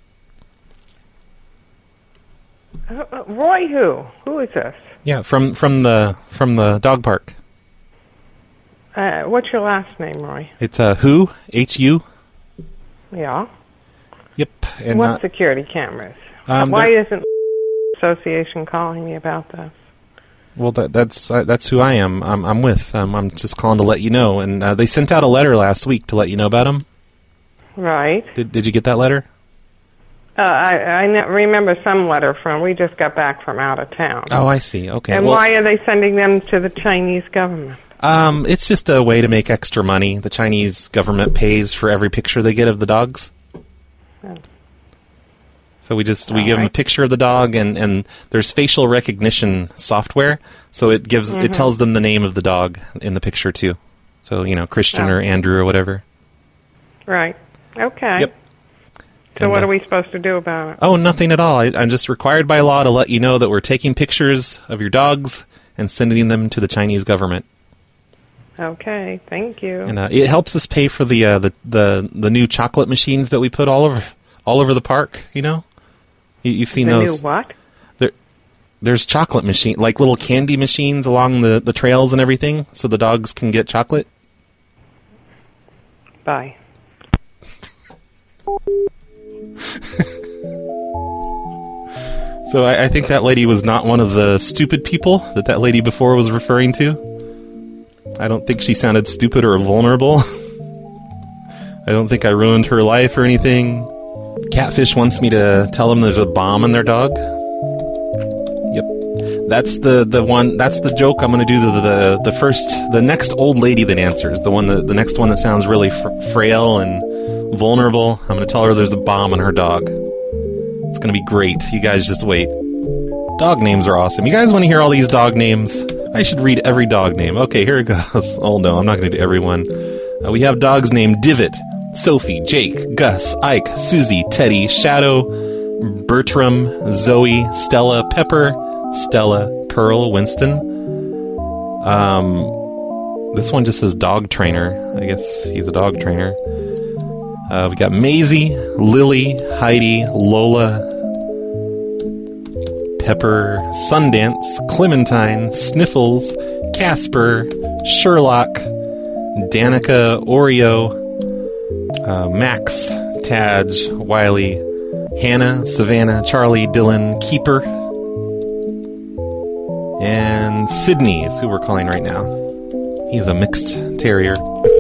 Uh, uh, Roy who? Who is this? Yeah, from from the from the dog park. Uh, what's your last name, Roy? It's uh, who? H U? Yeah. Yep. And what uh, security cameras? um, Why they're- isn't association calling me about this? Well, that, that's uh, that's who I am. I'm, I'm with. Um, I'm just calling to let you know. And uh, they sent out a letter last week to let you know about them. Right. Did Did you get that letter? Uh, I, I ne- remember some letter from, we just got back from out of town. Oh, I see. Okay. And well, why are they sending them to the Chinese government? Um, it's just a way to make extra money. The Chinese government pays for every picture they get of the dogs. Oh. So we just we All give them a right. picture of the dog, and, and there's facial recognition software, so it gives Mhm. it tells them the name of the dog in the picture too. So you know Christian Oh. or Andrew or whatever. Right. Okay. Yep. So And, what uh, are we supposed to do about it? Oh, nothing at all. I, I'm just required by law to let you know that we're taking pictures of your dogs and sending them to the Chinese government. Okay. Thank you. And uh, it helps us pay for the, uh, the the the new chocolate machines that we put all over all over the park. You know, you, you've seen the those. new what? They're there's chocolate machine, like little candy machines along the, the trails and everything, so the dogs can get chocolate. Bye. So I, I think that lady was not one of the stupid people that that lady before was referring to. I don't think she sounded stupid or vulnerable. I don't think I ruined her life or anything. Catfish wants me to tell them there's a bomb in their dog. Yep. That's the, the one, that's the joke I'm going to do. The, the the first, the next old lady that answers. The one that, the next one that sounds really fr- frail and vulnerable. I'm going to tell her there's a bomb in her dog. It's going to be great. You guys just wait. Dog names are awesome. You guys want to hear all these dog names? I should read every dog name. Okay, here it goes. Oh no, I'm not going to do everyone. Uh, we have dogs named Divot, Sophie, Jake, Gus, Ike, Susie, Teddy, Shadow, Bertram, Zoe, Stella, Pepper, Stella, Pearl, Winston. Um, this one just says dog trainer. I guess he's a dog trainer. Uh, we got Maisie, Lily, Heidi, Lola, Pepper, Sundance, Clementine, Sniffles, Casper, Sherlock, Danica, Oreo, uh, Max, Taj, Wiley, Hannah, Savannah, Charlie, Dylan, Keeper, and Sydney is who we're calling right now. He's a mixed terrier.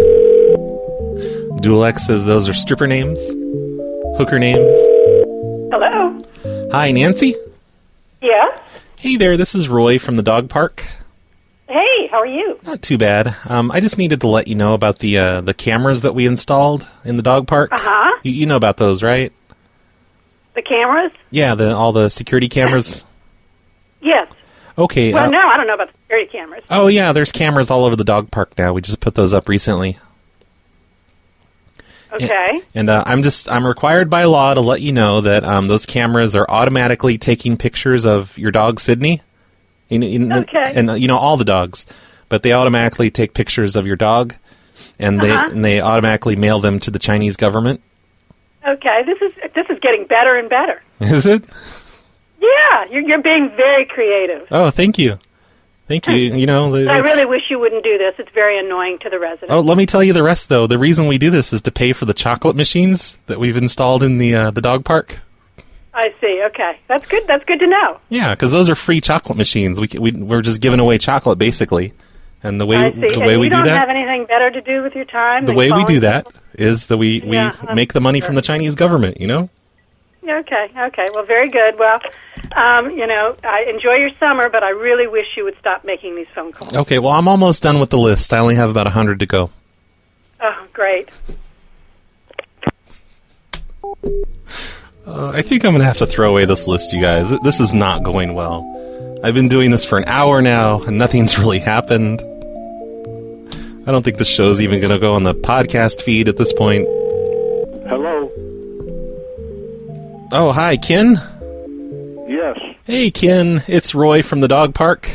Dualex says those are stripper names, hooker names. Hello. Hi, Nancy. Yeah. Hey there, this is Roy from the dog park. Hey, how are you? Not too bad. Um, I just needed to let you know about the uh, the cameras that we installed in the dog park. Uh huh. You, you know about those, right? The cameras? Yeah, the all the security cameras. Yes. Okay. Well, uh, no, I don't know about the security cameras. Oh yeah, there's cameras all over the dog park now. We just put those up recently. Okay. And, and uh, I'm just I'm required by law to let you know that um, those cameras are automatically taking pictures of your dog Sydney. In, in, Okay. And uh, you know all the dogs, but they automatically take pictures of your dog, and they Uh-huh. and they automatically mail them to the Chinese government. Okay. This is this is getting better and better. Is it? Yeah, you're you're being very creative. Oh, thank you, thank you. You know, I it's- really wish you wouldn't do this. It's very annoying to the residents. Oh, let me tell you the rest, though. The reason we do this is to pay for the chocolate machines that we've installed in the uh, the dog park. I see. Okay, that's good. That's good to know. Yeah, because those are free chocolate machines. We, we we're just giving away chocolate basically, and the way I see. the and way you we do don't that, have anything better to do with your time? the than way we calling do that is that we Yeah, we I'm make the money sure. from the Chinese government. You know. Yeah, Okay. Okay. Well, very good. Well, um, you know, I enjoy your summer, but I really wish you would stop making these phone calls. Okay, well, I'm almost done with the list. I only have about a hundred to go. Oh, great. Uh, I think I'm going to have to throw away this list, you guys. This is not going well. I've been doing this for an hour now, and nothing's really happened. I don't think the show's even going to go on the podcast feed at this point. Hello. Oh, hi, Ken? Yes. Hey, Ken. It's Roy from the dog park.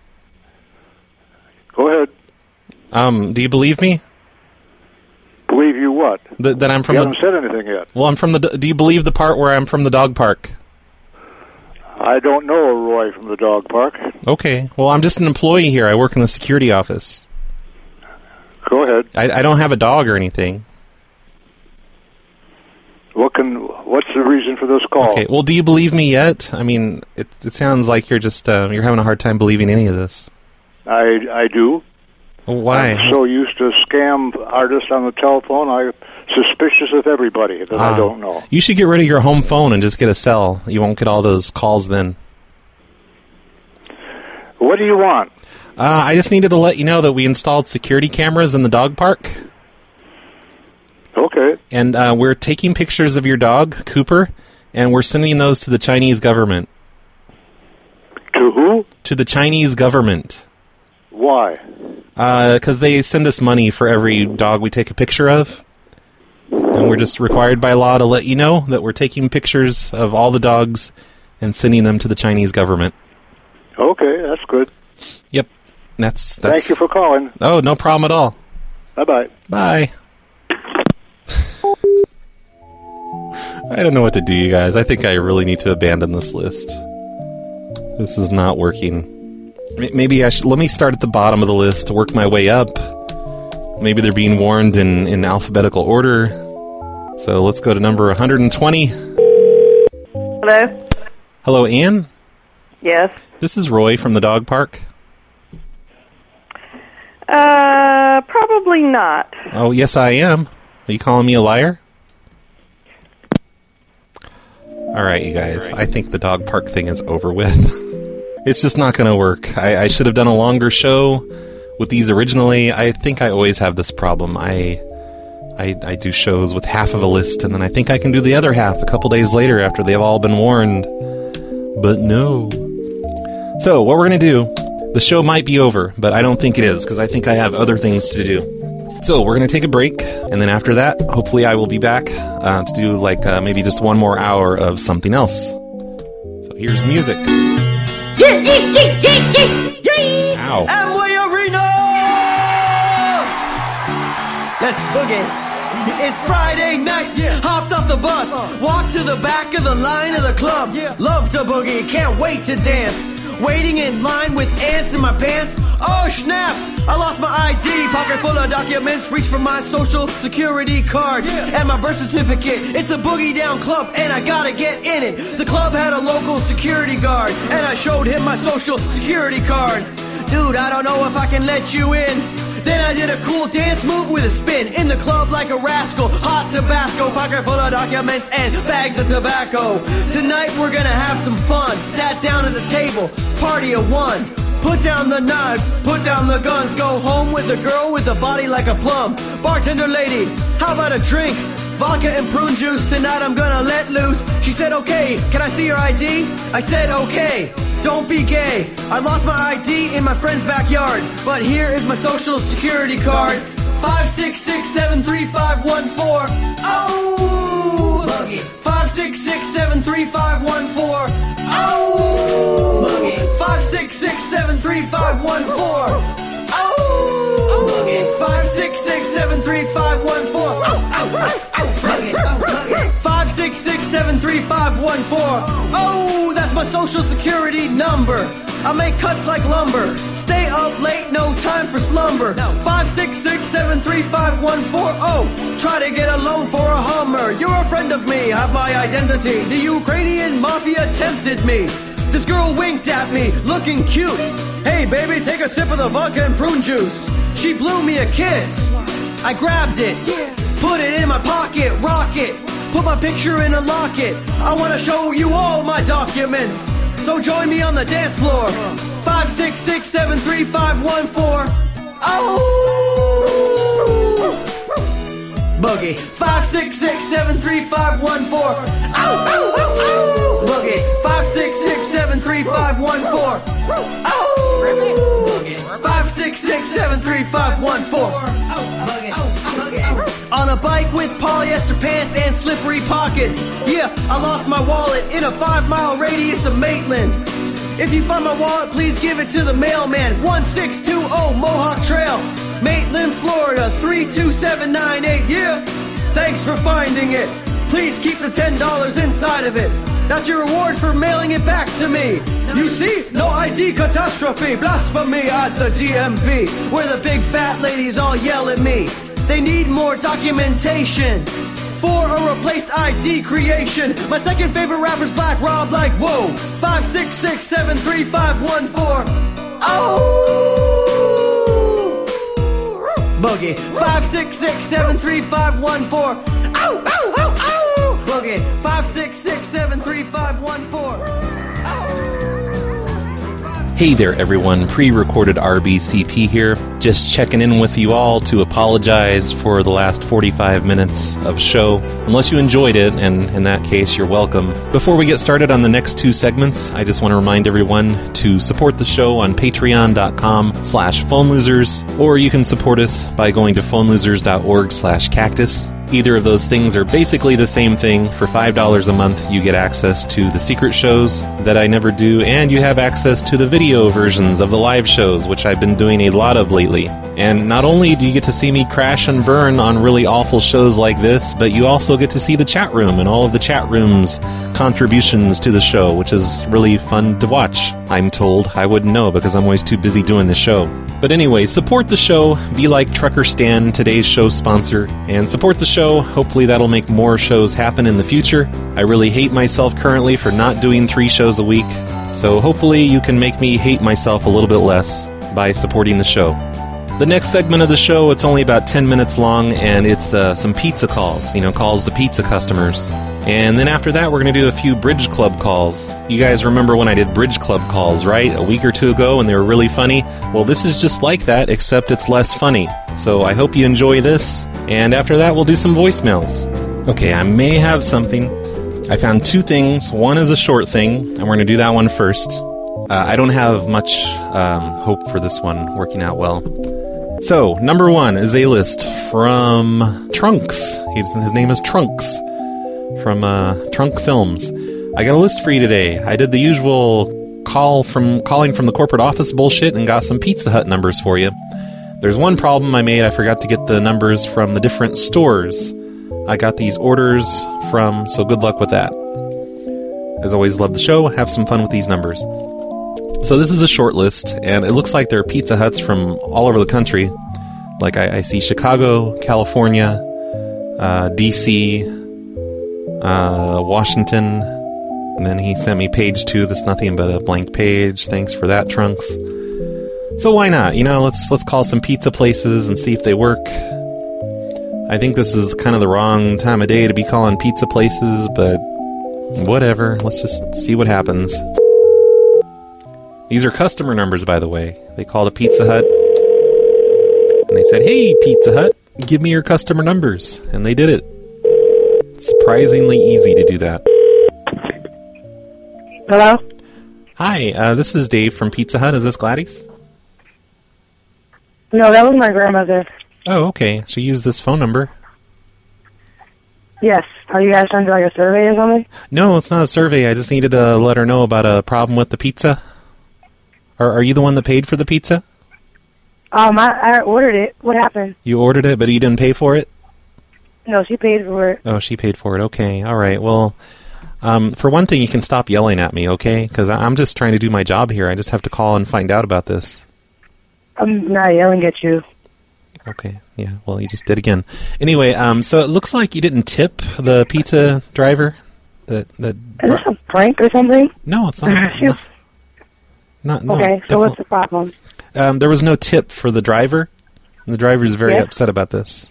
Go ahead. Um, do you believe me? Believe you what? That, that I'm from you the... haven't said anything yet. Well, I'm from the... Do you believe the part where I'm from the dog park? I don't know a Roy from the dog park. Okay. Well, I'm just an employee here. I work in the security office. Go ahead. I, I don't have a dog or anything. What can? What's the reason for this call? Okay. Well, do you believe me yet? I mean, it it sounds like you're just uh, you're having a hard time believing any of this. I I do. Well, why? I'm so used to scam artists on the telephone, I'm suspicious of everybody that Ah. I don't know. You should get rid of your home phone and just get a cell. You won't get all those calls then. What do you want? Uh, I just needed to let you know that we installed security cameras in the dog park. Okay. And uh, we're taking pictures of your dog, Cooper, and we're sending those to the Chinese government. To who? To the Chinese government. Why? Because they send us money for every dog we take a picture of. And we're just required by law to let you know that we're taking pictures of all the dogs and sending them to the Chinese government. Okay, that's good. Yep. That's, that's Thank you for calling. Oh, no problem at all. Bye-bye. Bye. I don't know what to do, you guys. I think I really need to abandon this list. This is not working. M- Maybe I should... Let me start at the bottom of the list to work my way up. Maybe they're being warned in, in alphabetical order. So let's go to number one hundred twenty. Hello? Hello, Ann? Yes. This is Roy from the dog park. Uh, probably not. Oh, yes, I am. Are you calling me a liar? All right, you guys. I think the dog park thing is over with. It's just not going to work. I, I should have done a longer show with these originally. I think I always have this problem. I, I I do shows with half of a list, and then I think I can do the other half a couple days later after they've all been warned. But no. So, what we're going to do, the show might be over, but I don't think it is, because I think I have other things to do. So, we're going to take a break, and then after that, hopefully I will be back uh, to do like uh, maybe just one more hour of something else. So, here's music. Yeah, yeah, yeah, yeah, yeah, yeah. Ow. Amway Arena! Let's boogie. It's Friday night, yeah. Hopped off the bus, uh, walked to the back of the line of the club. Yeah. Love to boogie, can't wait to dance. Waiting in line with ants in my pants. Oh, snaps! I lost my I D. Pocket full of documents. Reach for my social security card. Yeah. And my birth certificate. It's the Boogie Down Club, and I gotta get in it. The club had a local security guard, and I showed him my social security card. Dude, I don't know if I can let you in. Then I did a cool dance move with a spin. In the club like a rascal. Hot Tabasco, pocket full of documents and bags of tobacco. Tonight we're gonna have some fun. Sat down at the table, party of one. Put down the knives, put down the guns. Go home with a girl with a body like a plum. Bartender lady, how about a drink? Vodka and prune juice, tonight I'm gonna let loose. She said, okay, can I see your I D? I said, okay, don't be gay. I lost my I D in my friend's backyard, but here is my social security card. Five six six seven three five one four. Oh, buggy. Five six six seven three five one four. Oh, buggy. Five six six seven three five one four. Oh, buggy. Five six six seven three five one four. Oh, oh, oh, oh, buggy. Oh, buggy. Five six six seven three five one four. Oh, that's my social security number. I make cuts like lumber. Stay up late, no time for slumber. Five six six seven three five one four. Oh, try to get a loan for a Hummer. You're a friend of me, have my identity. The Ukrainian mafia tempted me. This girl winked at me, looking cute. Hey baby, take a sip of the vodka and prune juice. She blew me a kiss. I grabbed it, put it in my pocket, rock it. Put my picture in a locket. I wanna show you all my documents. So join me on the dance floor. Five six six seven three five one four. Oh, boogie. Five six six seven three five one four. Oh, oh, oh, oh. Boogie. Five six six seven three five one four. Oh, boogie. Five six six seven three five one four. Oh, boogie. Boogie. On a bike with polyester pants and slippery pockets. Yeah, I lost my wallet in a five mile radius of Maitland. If you find my wallet, please give it to the mailman. one six two zero Mohawk Trail, Maitland, Florida, three two seven nine eight. Yeah, thanks for finding it. Please keep the ten dollars inside of it. That's your reward for mailing it back to me. You see, no I D catastrophe. Blasphemy at the D M V, where the big fat ladies all yell at me. They need more documentation for a replaced I D creation. My second favorite rapper's Black Rob, like whoa. Five six six seven three five one four. Oh, boogie. Five six six seven three five one four. Oh, oh, oh, oh, boogie. Five six six seven three five one four. Hey there, everyone. Pre-recorded R B C P here. Just checking in with you all to apologize for the last forty-five minutes of show. Unless you enjoyed it, and in that case, you're welcome. Before we get started on the next two segments, I just want to remind everyone to support the show on patreon.com slash phone losers, or you can support us by going to phone losers dot org slash cactus. Either of those things are basically the same thing. For five dollars a month, you get access to the secret shows that I never do, and you have access to the video versions of the live shows, which I've been doing a lot of lately. And not only do you get to see me crash and burn on really awful shows like this, but you also get to see the chat room and all of the chat room's contributions to the show, which is really fun to watch. I'm told. I wouldn't know because I'm always too busy doing the show. But anyway, support the show, be like Trucker Stan, today's show sponsor, and support the show. Hopefully that'll make more shows happen in the future. I really hate myself currently for not doing three shows a week, so hopefully you can make me hate myself a little bit less by supporting the show. The next segment of the show, it's only about ten minutes long, and it's uh, some pizza calls, you know, calls to pizza customers. And then after that, we're going to do a few Bridge Club calls. You guys remember when I did Bridge Club calls, right? A week or two ago, and they were really funny? Well, this is just like that, except it's less funny. So I hope you enjoy this, and after that, we'll do some voicemails. Okay, I may have something. I found two things. One is a short thing, and we're going to do that one first. Uh, I don't have much um, hope for this one working out well. So, number one is a list from Trunks. He's, his name is Trunks from uh, Trunk Films. I got a list for you today. I did the usual call from calling from the corporate office bullshit and got some Pizza Hut numbers for you. There's one problem I made. I forgot to get the numbers from the different stores I got these orders from, so good luck with that. As always, love the show. Have some fun with these numbers. So this is a short list, and it looks like there are Pizza Huts from all over the country. Like I, I see Chicago, California, uh, D C, uh, Washington, and then he sent me page two that's nothing but a blank page. Thanks for that, Trunks. So why not? You know, let's let's call some pizza places and see if they work. I think this is kind of the wrong time of day to be calling pizza places, but whatever. Let's just see what happens. These are customer numbers, by the way. They called a Pizza Hut, and they said, "Hey, Pizza Hut, give me your customer numbers." And they did it. It's surprisingly easy to do that. Hello? Hi, uh, this is Dave from Pizza Hut. Is this Gladys? No, that was my grandmother. Oh, okay. She used this phone number. Yes. Are you guys trying to do like a survey or something? No, it's not a survey. I just needed to let her know about a problem with the pizza. Or are you the one that paid for the pizza? Um, I, I ordered it. What happened? You ordered it, but you didn't pay for it? No, she paid for it. Oh, she paid for it. Okay, all right. Well, um, for one thing, you can stop yelling at me, okay? Because I'm just trying to do my job here. I just have to call and find out about this. I'm not yelling at you. Okay, yeah, well, you just did again. Anyway, um, so it looks like you didn't tip the pizza driver. That that. Is this a prank or something? No, it's not. not, not no, okay, so definitely. What's the problem? Um, there was no tip for the driver, and the driver is very yes. upset about this.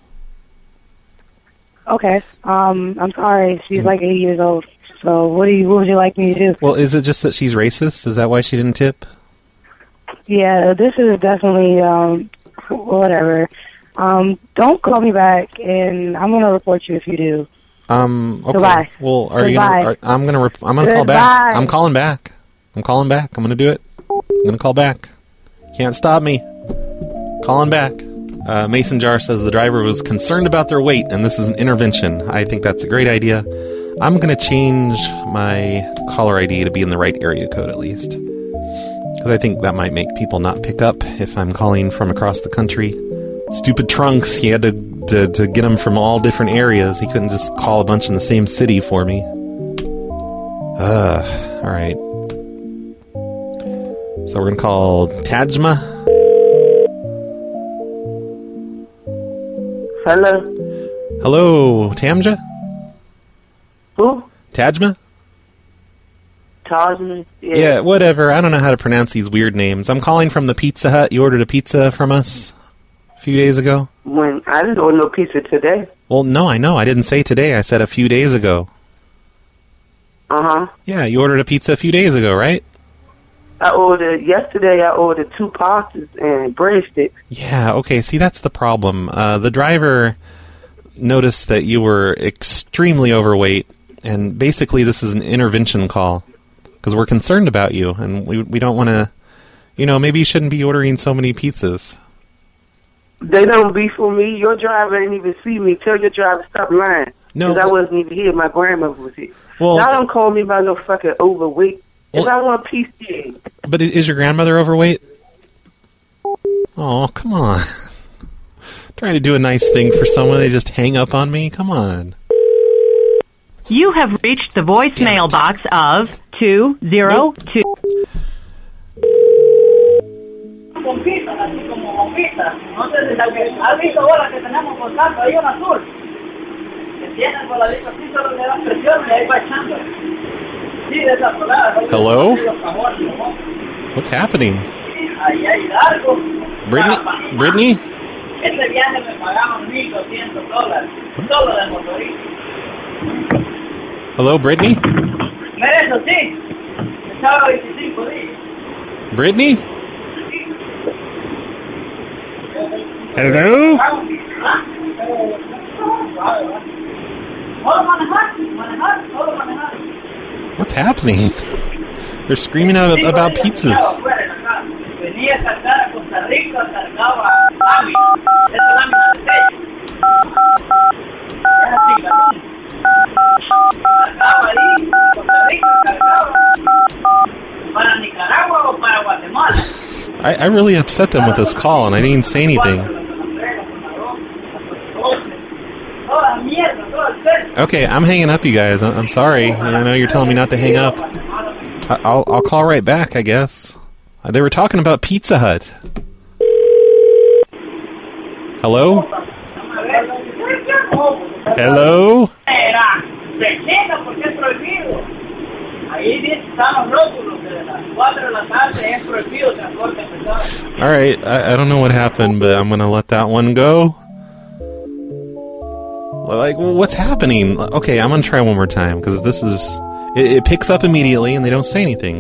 Okay, um, I'm sorry. She's mm. like eighty years old. So what do you? What would you like me to do? Well, is it just that she's racist? Is that why she didn't tip? Yeah, this is definitely um, whatever. Um, don't call me back, and I'm gonna report you if you do. Um. Okay. Goodbye. Well, are Goodbye. you? Gonna, are, I'm gonna. Rep- I'm gonna Goodbye. call back. I'm calling back. I'm calling back. I'm gonna do it. I'm gonna call back. Can't stop me. Calling back. Uh, Mason Jar says the driver was concerned about their weight, and this is an intervention. I think that's a great idea. I'm gonna change my caller I D to be in the right area code at least, because I think that might make people not pick up if I'm calling from across the country. Stupid Trunks, he had to, to to get them from all different areas. He couldn't just call a bunch in the same city for me. Uh, alright. So we're going to call Tajma. Hello. Hello, Tamja? Who? Tajma? Tajma? Yeah. Yeah, whatever. I don't know how to pronounce these weird names. I'm calling from the Pizza Hut. You ordered a pizza from us a few days ago. When I didn't order no pizza today. Well, no, I know. I didn't say today. I said a few days ago. Uh-huh. Yeah, you ordered a pizza a few days ago, right? I ordered, yesterday I ordered two pastas and breadsticks. Yeah, okay. See, that's the problem. Uh, the driver noticed that you were extremely overweight, and basically this is an intervention call, because we're concerned about you, and we we don't want to, you know, maybe you shouldn't be ordering so many pizzas. They don't beef for me. Your driver didn't even see me. Tell your driver stop lying. No, because I wasn't even here. My grandmother was here. Well, y'all don't call me about no fucking overweight. If Well- I want P C A. But i- is your grandmother overweight? Oh, come on. Trying to do a nice thing for someone, they just hang up on me? Come on. You have reached the voicemail box of two zero two. Bombitas, así como bombitas. No sé si has visto ahora que tenemos por tanto, hay un azul. Que tienen voladito así, solo le dan presión y ahí va echando. Sí, de esa volada. Hello? What's happening? Ahí hay largo. Brittany? Brittany? Este viaje me pagaban mil doscientos dólares. Solo de motorista. Hello, Brittany? Mira eso sí. Estaba veinticinco días. Brittany? Hello? What's happening? They're screaming out about pizzas. Venía a cargar a Costa Rica, cargaba lámina. Esa lámina de sello. Es así, galón. Cargaba ahí, Costa Rica, cargaba. ¿Para Nicaragua o para Guatemala? I, I really upset them with this call, and I didn't say anything. Okay, I'm hanging up, you guys. I- I'm sorry. I know you're telling me not to hang up. I- I'll I'll call right back, I guess. Uh, They were talking about Pizza Hut. Hello? Hello? Era, vecino, porque es prohibido. Ahí dice, están los rótulos que de las cuatro de la tarde es prohibido transporte pesado. All right, I, I don't know what happened, but I'm gonna let that one go. Like, what's happening? Okay, I'm gonna try one more time because this is it, it picks up immediately and they don't say anything.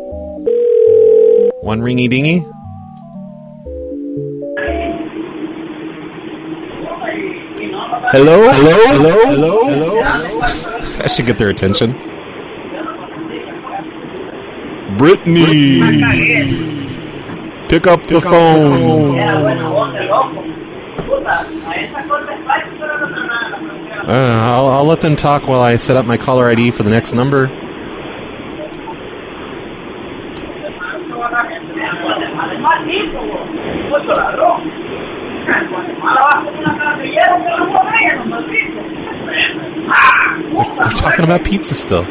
One ringy dingy. Hello? Hello? Hello? Hello? Hello? That should get their attention. Brittany! Pick up the phone. Uh, I'll, I'll let them talk while I set up my caller I D for the next number. They're, they're talking about pizza still.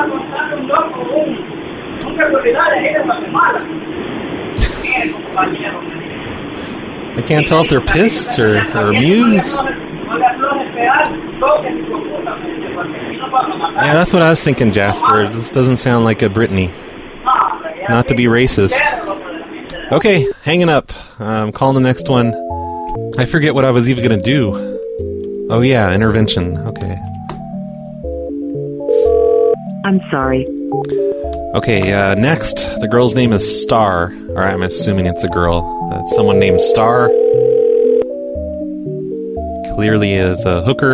I can't tell if they're pissed or, or amused. Yeah, that's what I was thinking, Jasper. This doesn't sound like a Brittany. Not to be racist. Okay, hanging up. I'm calling the next one. I forget what I was even going to do. Oh, yeah, intervention. Okay. I'm sorry. Okay, uh, next. The girl's name is Star. Or I'm assuming it's a girl. Uh, someone named Star. Clearly is a hooker.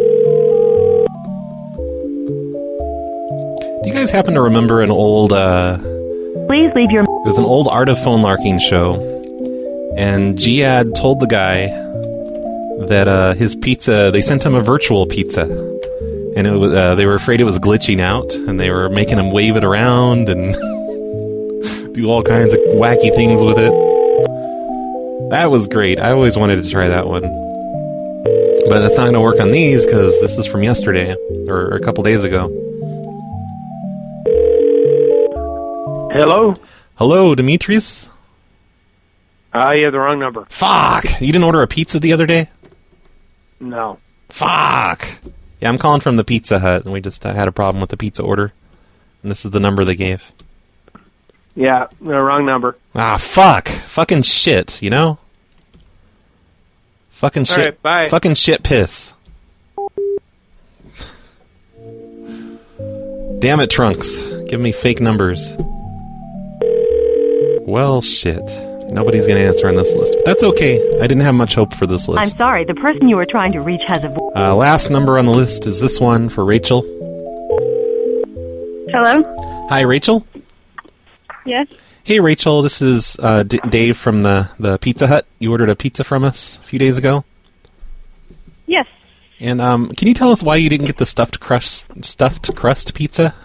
Do you guys happen to remember an old, uh... Please leave your... It was an old Art of Phone Larking show. And Giad told the guy that, uh, his pizza... They sent him a virtual pizza. And it was, uh, they were afraid it was glitching out. And they were making him wave it around and... do all kinds of wacky things with it. That was great. I always wanted to try that one. But that's not going to work on these because this is from yesterday. Or a couple days ago. Hello? Hello, Demetrius? Ah, uh, you have the wrong number. Fuck! You didn't order a pizza the other day? No. Fuck! Yeah, I'm calling from the Pizza Hut, and we just uh, had a problem with the pizza order. And this is the number they gave. Yeah, the wrong number. Ah, fuck! Fucking shit, you know? Fucking shit. All right, bye. Fucking shit piss. Damn it, Trunks. Give me fake numbers. Well, shit. Nobody's going to answer on this list. But that's okay. I didn't have much hope for this I'm list. sorry, the person you were trying to reach has a vo- Uh, last number on the list is this one for Rachel. Hello? Hi, Rachel. Yes? Hey, Rachel, this is uh, D- Dave from the, the Pizza Hut. You ordered a pizza from us a few days ago. Yes. And um, can you tell us why you didn't get the stuffed crust stuffed crust pizza?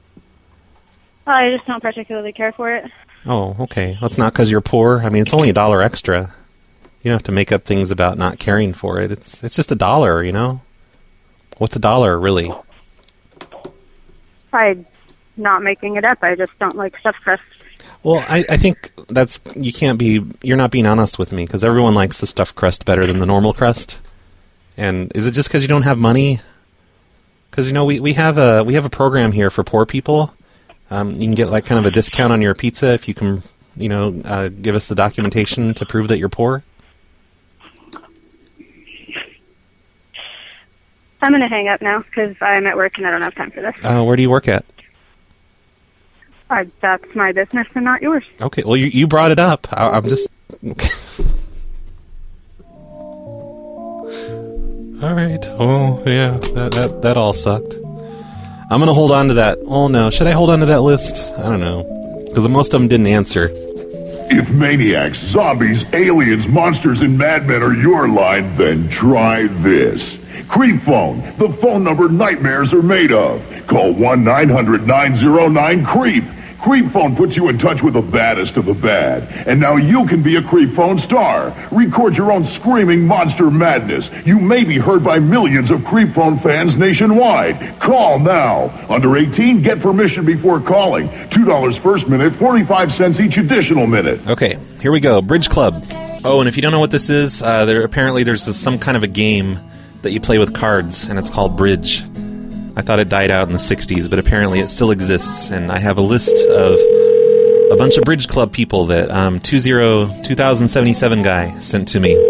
I just don't particularly care for it. Oh, okay. Well, it's not because you're poor. I mean, it's only a dollar extra. You don't have to make up things about not caring for it. It's it's just a dollar, you know? What's a dollar, really? I'm not making it up. I just don't like stuffed crust. Well, I, I think that's, you can't be, you're not being honest with me, because everyone likes the stuffed crust better than the normal crust. And is it just because you don't have money? Because, you know, we, we have a we have a program here for poor people. Um, you can get, like, kind of a discount on your pizza if you can, you know, uh, give us the documentation to prove that you're poor. I'm going to hang up now because I'm at work and I don't have time for this. Uh, where do you work at? Uh, that's my business and not yours. Okay, well, you, you brought it up. I, I'm just... All right. Oh, yeah, that, that, that all sucked. I'm going to hold on to that. Oh, no. Should I hold on to that list? I don't know. Because most of them didn't answer. If maniacs, zombies, aliens, monsters, and madmen are your line, then try this. Creep Phone, the phone number nightmares are made of. Call one nine hundred nine oh nine creep. Creep Phone puts you in touch with the baddest of the bad. And now you can be a Creep Phone star. Record your own screaming monster madness. You may be heard by millions of Creep Phone fans nationwide. Call now. Under eighteen, get permission before calling. two dollars first minute, forty-five cents each additional minute. Okay, here we go. Bridge Club. Oh, and if you don't know what this is, uh, there apparently there's this, some kind of a game that you play with cards, and it's called Bridge. I thought it died out in the sixties, but apparently it still exists, and I have a list of a bunch of Bridge Club people that um, two thousand seventy-seven guy sent to me.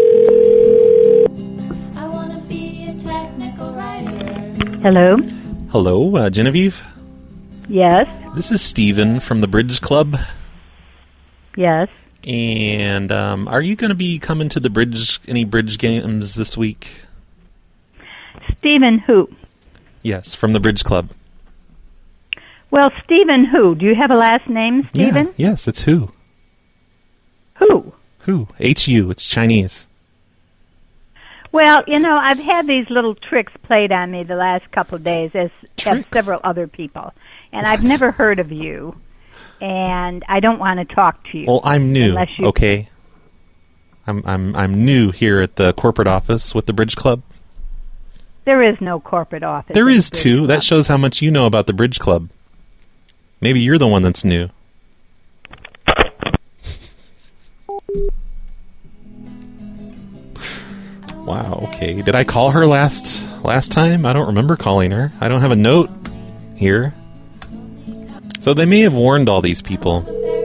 Hello? Hello, uh, Genevieve? Yes? This is Steven from the Bridge Club. Yes? And um, are you going to be coming to the bridge, any bridge games this week? Stephen who? Yes, from the Bridge Club. Well, Stephen who? Do you have a last name, Stephen? Yeah, yes, it's who. Who? Who? H U. It's Chinese. Well, you know, I've had these little tricks played on me the last couple of days, as have several other people. And what? I've never heard of you. And I don't want to talk to you. Well, I'm new, you... okay? I'm I'm I'm new here at the corporate office with the Bridge Club. There is no corporate office. There is the too. Club. That shows how much you know about the Bridge Club. Maybe you're the one that's new. Wow, okay. Did I call her last last time? I don't remember calling her. I don't have a note here. So they may have warned all these people.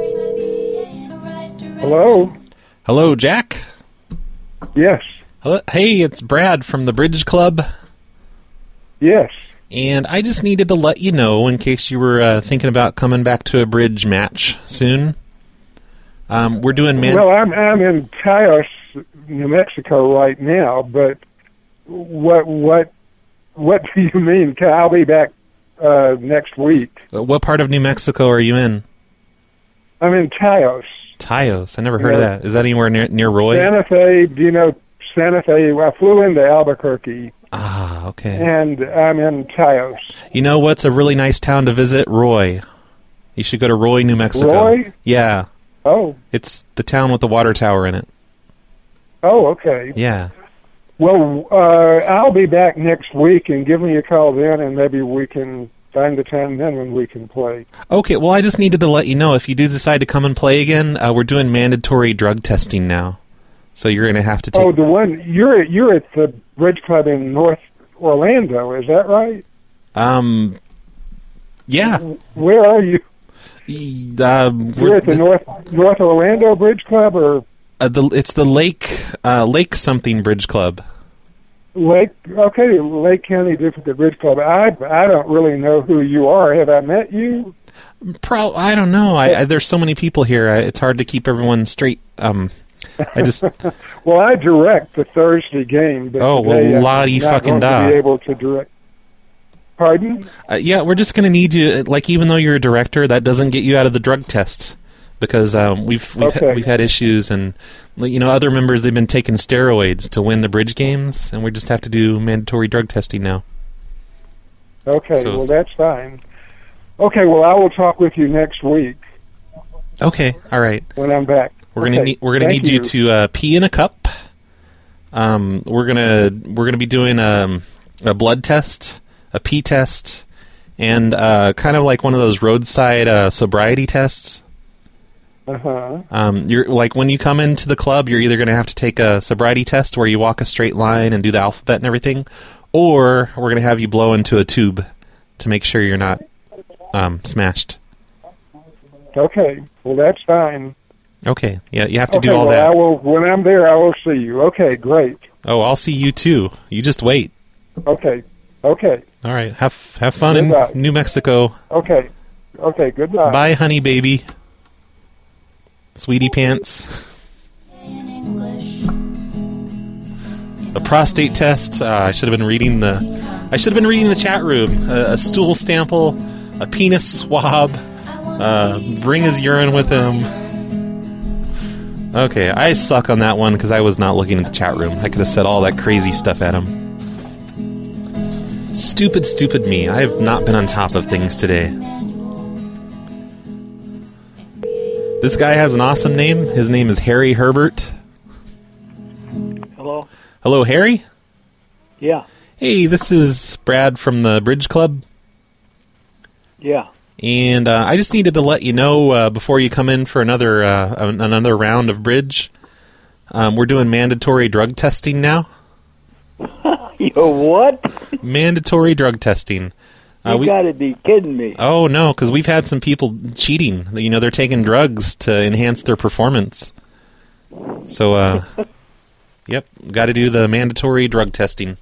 Hello? Hello, Jack? Yes. Hello? Hey, it's Brad from the Bridge Club. Yes. And I just needed to let you know, in case you were uh, thinking about coming back to a bridge match soon. Um, we're doing... Man- well, I'm, I'm in Taos, New Mexico right now, but what what what do you mean? I'll be back uh, next week. What part of New Mexico are you in? I'm in Taos. Taos? I never heard yeah. of that. Is that anywhere near, near Roy? Santa Fe, do you know Santa Fe? I flew into Albuquerque. Ah, okay. And I'm in Taos. You know what's a really nice town to visit? Roy. You should go to Roy, New Mexico. Roy? Yeah. Oh. It's the town with the water tower in it. Oh, okay. Yeah. Well, uh, I'll be back next week, and give me a call then, and maybe we can find the time then when we can play. Okay, well, I just needed to let you know, if you do decide to come and play again, uh, we're doing mandatory drug testing now. So you're going to have to take... Oh, the one... You're, you're at the Bridge Club in North Orlando, is that right? Um, yeah. Where are you? Uh, you're at the, the North North Orlando Bridge Club, or... Uh, the, it's the Lake uh, Lake something Bridge Club. Lake, okay, Lake County District Bridge Club. I I don't really know who you are. Have I met you? Pro, I don't know. I, I there's so many people here. I, it's hard to keep everyone straight. Um, I just. Well, I direct the Thursday game. But oh well, lottie fucking da. Be able to direct. Pardon? Uh, yeah, we're just gonna need you. Like, even though you're a director, that doesn't get you out of the drug test. because um, we've we've Okay. ha- we've had issues, and you know, other members, they've been taking steroids to win the bridge games, and we just have to do mandatory drug testing now. Okay, So- well, that's fine. Okay, well, I will talk with you next week Okay, all right. when I'm back. We're gonna Okay, need we're gonna thank need you, to uh, pee in a cup. Um, we're gonna we're gonna be doing um, a blood test, a pee test, and uh, kind of like one of those roadside uh, sobriety tests. Uh-huh. Um, you're like when you come into the club, you're either gonna have to take a sobriety test where you walk a straight line and do the alphabet and everything, or we're gonna have you blow into a tube to make sure you're not um, smashed. Okay, well, that's fine. Okay, yeah, you have to okay, do all well, that. I will, when I'm there, I will see you. Okay, great. Oh, I'll see you too. You just wait. Okay, okay, All right, have have fun Goodbye. in New Mexico. okay, okay, goodbye. Bye, honey baby. Sweetie pants. The prostate test. Uh, I should have been reading the. I should have been reading the chat room. A, a stool sample, a penis swab. Uh, bring his urine with him. Okay, I suck on that one because I was not looking at the chat room. I could have said all that crazy stuff at him. Stupid, stupid me. I have not been on top of things today. This guy has an awesome name. His name is Harry Herbert. Hello? Hello, Harry? Yeah. Hey, this is Brad from the Bridge Club. Yeah. And uh, I just needed to let you know uh, before you come in for another uh, an- another round of bridge. Um, we're doing mandatory drug testing now. Yo, what? Mandatory drug testing. Uh, You we, gotta be kidding me. oh no, because we've had some people cheating. You know, they're taking drugs to enhance their performance. So, uh, yep, got to do the mandatory drug testing.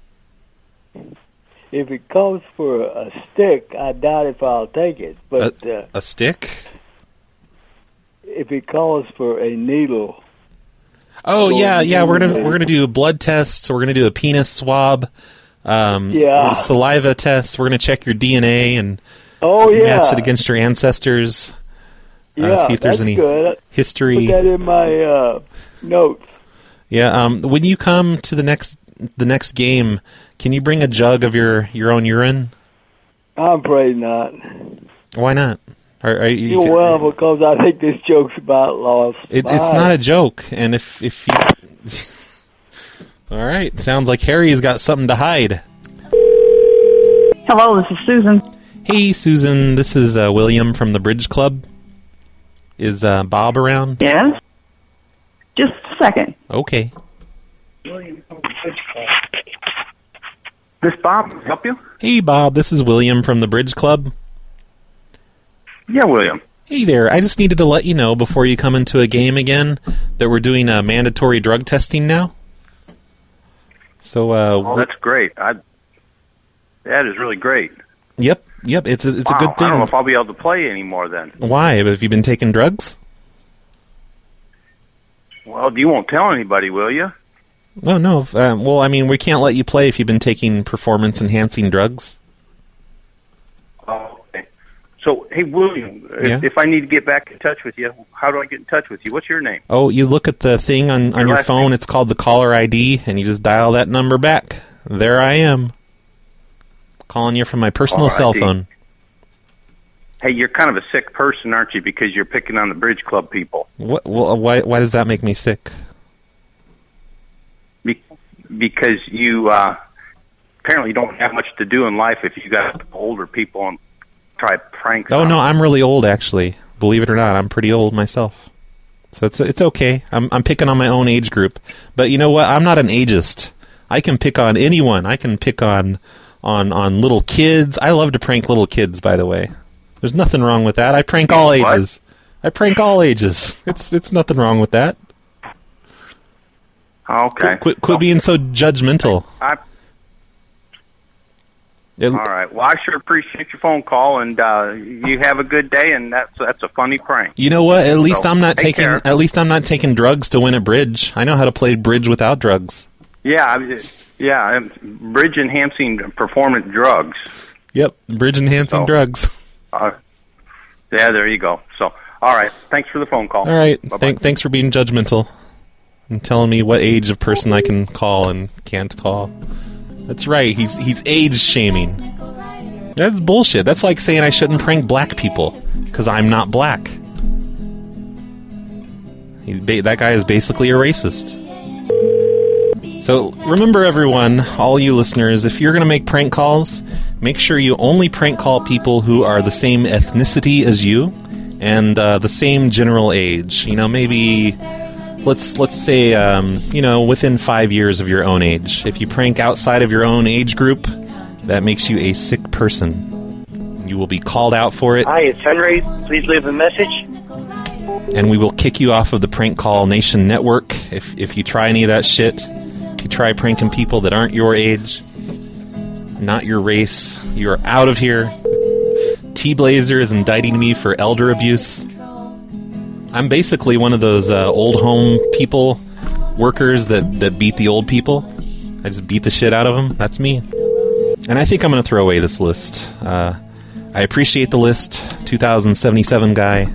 If it comes for a stick, I doubt if I'll take it. But uh, A stick? if it calls for a needle, Oh Well, yeah, yeah. We're gonna okay. we're gonna do blood tests. We're gonna do a penis swab. Um, Yeah. Saliva tests. We're gonna check your D N A and oh yeah, match it against your ancestors. Uh, yeah, see if there's that's any good. history. Put that in my uh, notes. Yeah. Um, when you come to the next the next game, can you bring a jug of your, your own urine? I'm afraid not. Why not? Are, are you, You well, because I think this joke's about lost. It, it's Bye. not a joke, and if if you, all right, sounds like Harry's got something to hide. Hello, this is Susan. Hey, Susan, this is uh, William from the Bridge Club. Is uh, Bob around? Yes? Just a second. Okay. This Bob, help you? Hey, Bob, this is William from the Bridge Club. Yeah, William. Hey there, I just needed to let you know before you come into a game again that we're doing uh, mandatory drug testing now. So, uh, Oh, that's great. I, that is really great. yep, yep, it's a, it's wow, a good I don't know thing. if I'll be able to play anymore then. Why? Have you been taking drugs? Well, you won't tell anybody, will you? Oh, no. Uh, well, I mean, we can't let you play if you've been taking performance-enhancing drugs. Oh, okay. So, hey, William, if, Yeah? if I need to get back in touch with you, how do I get in touch with you? What's your name? Oh, you look at the thing on, on Your your last phone, it's called the caller I D, and you just dial that number back. There I am. Calling you from my personal Caller cell I D. phone. Hey, you're kind of a sick person, aren't you? Because you're picking on the Bridge Club people. What? Well, why, why does that make me sick? Be- because you uh, apparently don't have much to do in life if you got older people and try pranks. Oh, on no, them. I'm really old, actually. Believe it or not, I'm pretty old myself. So it's it's okay. I'm I'm picking on my own age group. But you know what? I'm not an ageist. I can pick on anyone. I can pick on on on little kids. I love to prank little kids, by the way. There's nothing wrong with that. I prank all What? ages. I prank all ages. It's it's nothing wrong with that. Okay. Quit quit being so judgmental. I, It- all right. Well, I sure appreciate your phone call, and uh, you have a good day. And that's that's a funny prank. You know what? At least So, I'm not take taking care. at least I'm not taking drugs to win at bridge. I know how to play bridge without drugs. Yeah, I, yeah. um, Bridge enhancing performance drugs. Yep, bridge enhancing So- drugs. Uh, yeah, there you go. So, All right. Thanks for the phone call. All right. Th- thanks for being judgmental and telling me what age of person I can call and can't call. That's right. He's he's age shaming. That's bullshit. That's like saying I shouldn't prank black people because I'm not black. He, that guy is basically a racist. So remember, everyone, all you listeners, if you're going to make prank calls, make sure you only prank call people who are the same ethnicity as you and uh, the same general age. You know, maybe let's let's say um, you know within five years of your own age. If you prank outside of your own age group, that makes you a sick person. You will be called out for it. Hi, it's Henry. Please leave a message. And we will kick you off of the Prank Call Nation network if if you try any of that shit. If you try pranking people that aren't your age, not your race, you're out of here. T-Blazer is indicting me for elder abuse. I'm basically one of those uh, old home people, workers that, that beat the old people. I just beat the shit out of them. That's me. And I think I'm going to throw away this list. Uh, I appreciate the list, two thousand seventy-seven guy.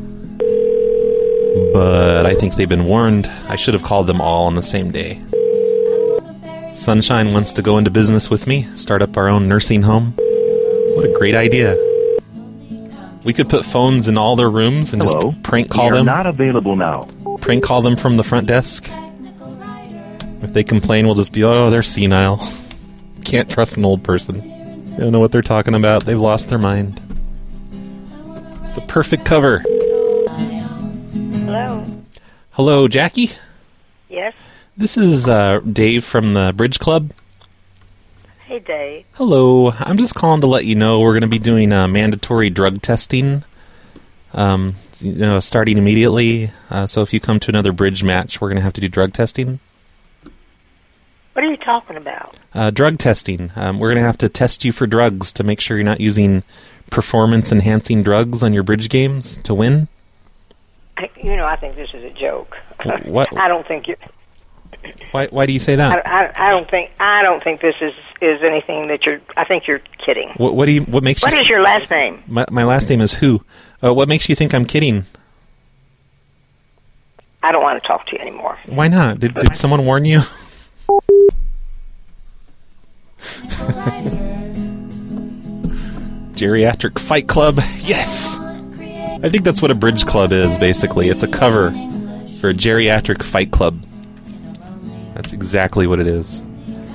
But I think they've been warned. I should have called them all on the same day. Sunshine wants to go into business with me, start up our own nursing home. What a great idea. We could put phones in all their rooms and Hello? just prank call we are them. Not available now. Prank call them from the front desk. If they complain, we'll just be, oh, they're senile. Can't trust an old person. They don't know what they're talking about. They've lost their mind. It's a perfect cover. Hello. Hello, Jackie? Yes. This is uh, Dave from the Bridge Club. Hey, Dave. Hello. I'm just calling to let you know we're going to be doing uh, mandatory drug testing, um, you know, starting immediately. Uh, so if you come to another bridge match, we're going to have to do drug testing. What are you talking about? Uh, drug testing. Um, we're going to have to test you for drugs to make sure you're not using performance-enhancing drugs on your bridge games to win. I, you know, I think this is a joke. What? I don't think you. Why? Why do you say that? I, I, I don't think. I don't think this is is anything that you're. I think you're kidding. What? What do you? What makes? What you is your last name? My, my last name is who? Uh, what makes you think I'm kidding? I don't want to talk to you anymore. Why not? Did Did someone warn you? Geriatric Fight Club. Yes. I think that's what a bridge club is, basically. It's a cover for a geriatric fight club. That's exactly what it is.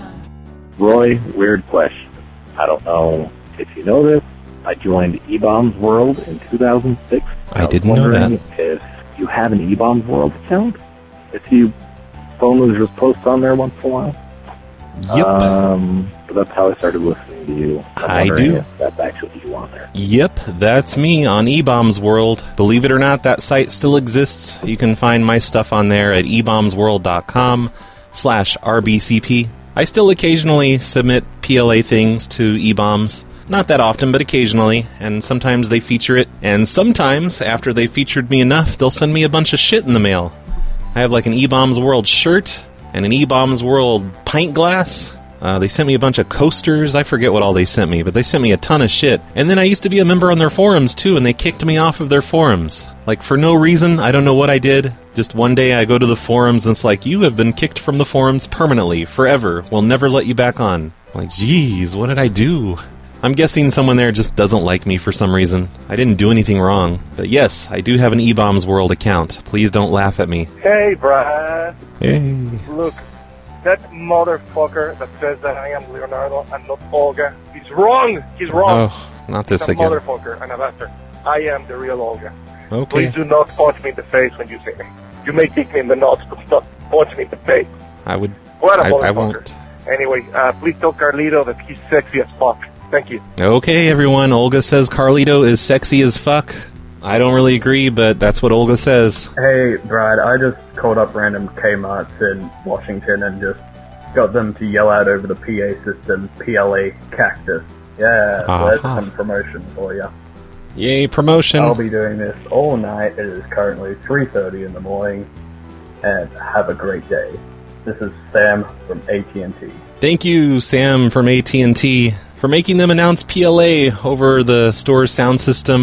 Roy, weird question. I don't know if you know this. I joined E-Bombs World in two thousand six. I, I didn't know that. If you have an E-Bombs World account, if you phone losers post on there once in a while. Yep. Um, but that's how I started listening to you. I'm I do. If that's actually you on there. Yep, that's me on E-Bombs World. Believe it or not, that site still exists. You can find my stuff on there at e bombs world dot com slash R B C P. I still occasionally submit P L A things to E-Bombs. Not that often, but occasionally. And sometimes they feature it. And sometimes, after they featured me enough, they'll send me a bunch of shit in the mail. I have like an E-Bombs World shirt and an E-Bombs World pint glass. Uh, they sent me a bunch of coasters. I forget what all they sent me, but they sent me a ton of shit. And then I used to be a member on their forums, too, and they kicked me off of their forums. Like, for no reason. I don't know what I did. Just one day I go to the forums, and it's like, you have been kicked from the forums permanently, forever. We'll never let you back on. I'm like, geez, what did I do? I'm guessing someone there just doesn't like me for some reason. I didn't do anything wrong. But yes, I do have an E-Bombs World account. Please don't laugh at me. Hey, Brad. Hey. Look, that motherfucker that says that I am Leonardo and not Olga, he's wrong. He's wrong. Oh, not this he's a again. motherfucker and a bastard. I am the real Olga. Okay. Please do not punch me in the face when you see me. You may kick me in the nuts, but not punch me in the face. I would. What a I, motherfucker. I won't. Anyway, uh, please tell Carlito that he's sexy as fuck. Thank you. Okay, everyone. Olga says Carlito is sexy as fuck. I don't really agree, but that's what Olga says. Hey, Brad, I just called up random Kmarts in Washington and just got them to yell out over the P A system, P L A cactus. Yeah, so that's Uh-huh. some promotion for you. Yay, promotion. I'll be doing this all night. It is currently three thirty in the morning, and have a great day. This is Sam from A T and T. Thank you, Sam from A T and T, for making them announce P L A over the store's sound system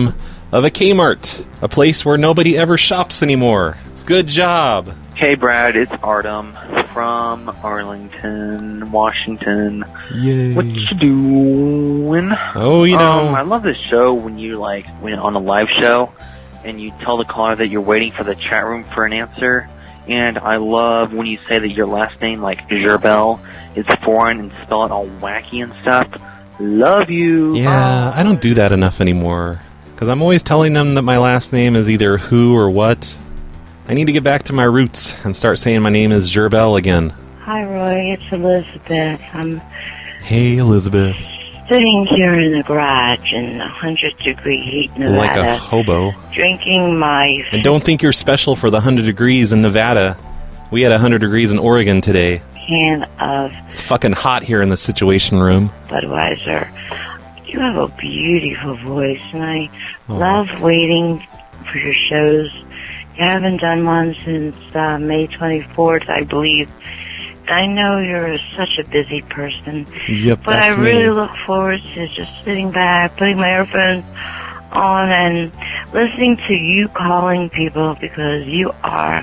of a Kmart, a place where nobody ever shops anymore. Good job. Hey, Brad, it's Artem from Arlington, Washington. Yay. What you doing? Oh, you know. Um, I love this show when you, like, when on a live show, and you tell the caller that you're waiting for the chat room for an answer. And I love when you say that your last name, like Gerbel, is foreign and spell it all wacky and stuff. Love you. Yeah, I don't do that enough anymore. Because I'm always telling them that my last name is either who or what. I need to get back to my roots and start saying my name is Gerbel again. Hi, Roy. It's Elizabeth. I'm Hey, Elizabeth. sitting here in the garage in one hundred degree heat, Nevada. Like a hobo. Drinking my... And don't think you're special for the one hundred degrees in Nevada. We had one hundred degrees in Oregon today. Can of It's fucking hot here in the Situation Room. Budweiser. You have a beautiful voice, and I Oh. love waiting for your shows. You haven't done one since uh, May twenty-fourth, I believe. I know you're such a busy person, Yep, but that's I really me. look forward to just sitting back, putting my earphones on, and listening to you calling people because you are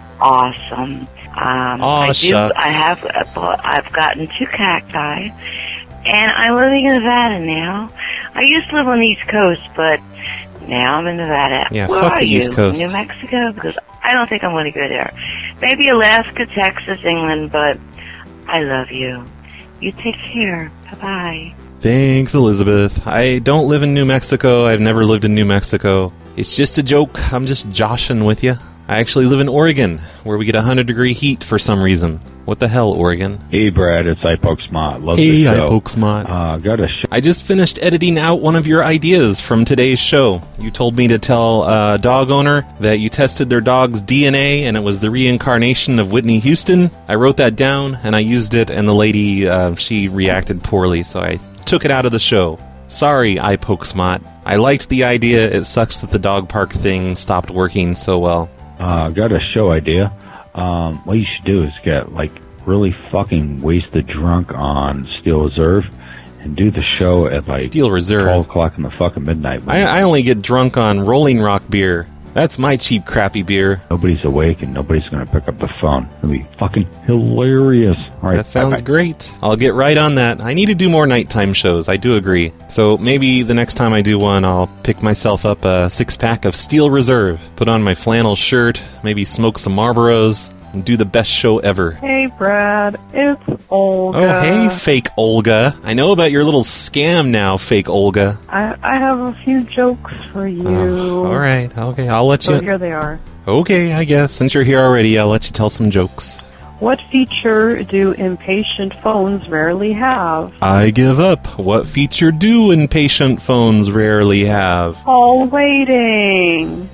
awesome. Um, Aw, I do. shucks. I have. I've gotten two cacti, and I'm living in Nevada now. I used to live on the East Coast, but now I'm in Nevada. Yeah, Where fuck are the you? East Coast. New Mexico? Because I don't think I'm going to go there. Maybe Alaska, Texas, England, but I love you. You take care. Bye-bye. Thanks, Elizabeth. I don't live in New Mexico. I've never lived in New Mexico. It's just a joke. I'm just joshing with you. I actually live in Oregon, where we get one hundred degree heat for some reason. What the hell, Oregon? Hey, Brad, it's iPokesmot. Love Hey, the show. iPokesmot. Uh, got a sh- I just finished editing out one of your ideas from today's show. You told me to tell a dog owner that you tested their dog's D N A and it was the reincarnation of Whitney Houston. I wrote that down and I used it, and the lady, uh, she reacted poorly, so I took it out of the show. Sorry, iPokesmot. I liked the idea. It sucks that the dog park thing stopped working so well. uh, got a show idea. Um, what you should do is get, like, really fucking wasted drunk on Steel Reserve and do the show at, like, Steel Reserve. twelve o'clock in the fucking midnight. I, I only get drunk on Rolling Rock beer. That's my cheap, crappy beer. Nobody's awake and nobody's going to pick up the phone. It'll be fucking hilarious. All right, That sounds bye-bye. great. I'll get right on that. I need to do more nighttime shows. I do agree. So maybe the next time I do one, I'll pick myself up a six-pack of Steel Reserve, put on my flannel shirt, maybe smoke some Marlboros, and do the best show ever. Hey, Brad. It's Olga. Oh, hey, fake Olga. I know about your little scam now, fake Olga. I, I have a few jokes for you. Oh, all right. Okay, I'll let So you... here they are. Okay, I guess. Since you're here already, I'll let you tell some jokes. What feature do impatient phones rarely have? I give up. What feature do impatient phones rarely have? Call waiting.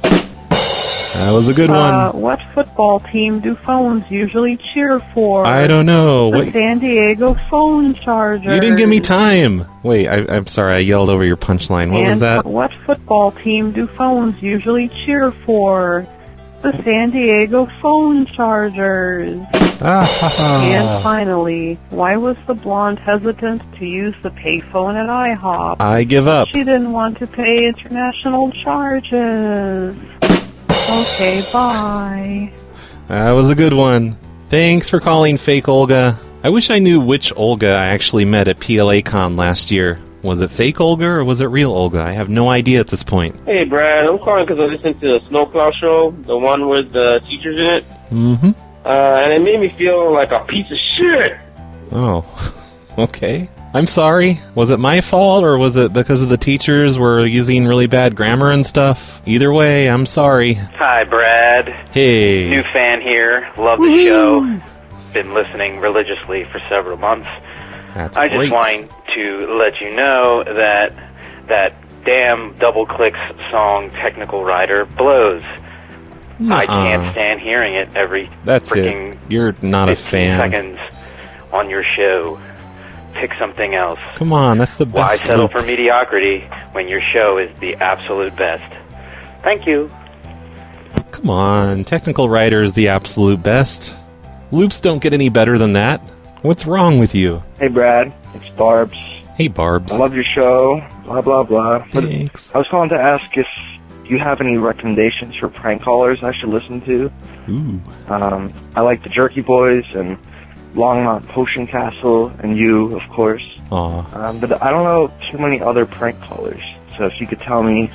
That was a good Uh, one. what football team do phones usually cheer for? I don't know. The What? San Diego phone Chargers. You didn't give me time. Wait, I, I'm sorry. I yelled over your punchline. What was And that? What football team do phones usually cheer for? The San Diego phone Chargers. Ah, ha, ha. And finally, why was the blonde hesitant to use the payphone at IHOP? I give up. She didn't want to pay international charges. Okay, bye. That was a good one. Thanks for calling, fake Olga. I wish I knew which Olga I actually met at P L A Con last year. Was it fake Olga or was it real Olga? I have no idea at this point. Hey, Brad, I'm calling because I listened to the Snowplow Show, the one with the teachers in it, Mm-hmm. uh, and it made me feel like a piece of shit. Oh, okay. I'm sorry. Was it my fault or was it because of the teachers were using really bad grammar and stuff? Either way, I'm sorry. Hi, Brad. Hey. New fan here. Love the show. Been listening religiously for several months. That's I just great. want to let you know that that damn Double Clicks song Technical Writer blows. I can't stand hearing it every That's freaking it. You're not a fan. seconds on your show. Pick something else. Come on, that's the Why best. settle loop. for mediocrity when your show is the absolute best? Thank you. Come on, Technical Writer is the absolute best. Loops don't get any better than that. What's wrong with you? Hey, Brad. It's Barbs. Hey, Barbs. I love your show. Blah, blah, blah. But Thanks. I was calling to ask if do you have any recommendations for prank callers I should listen to? Ooh. Um, I like the Jerky Boys and Longmont Potion Castle and you, of course. Aw. Um, but I don't know too many other prank callers. So if you could tell me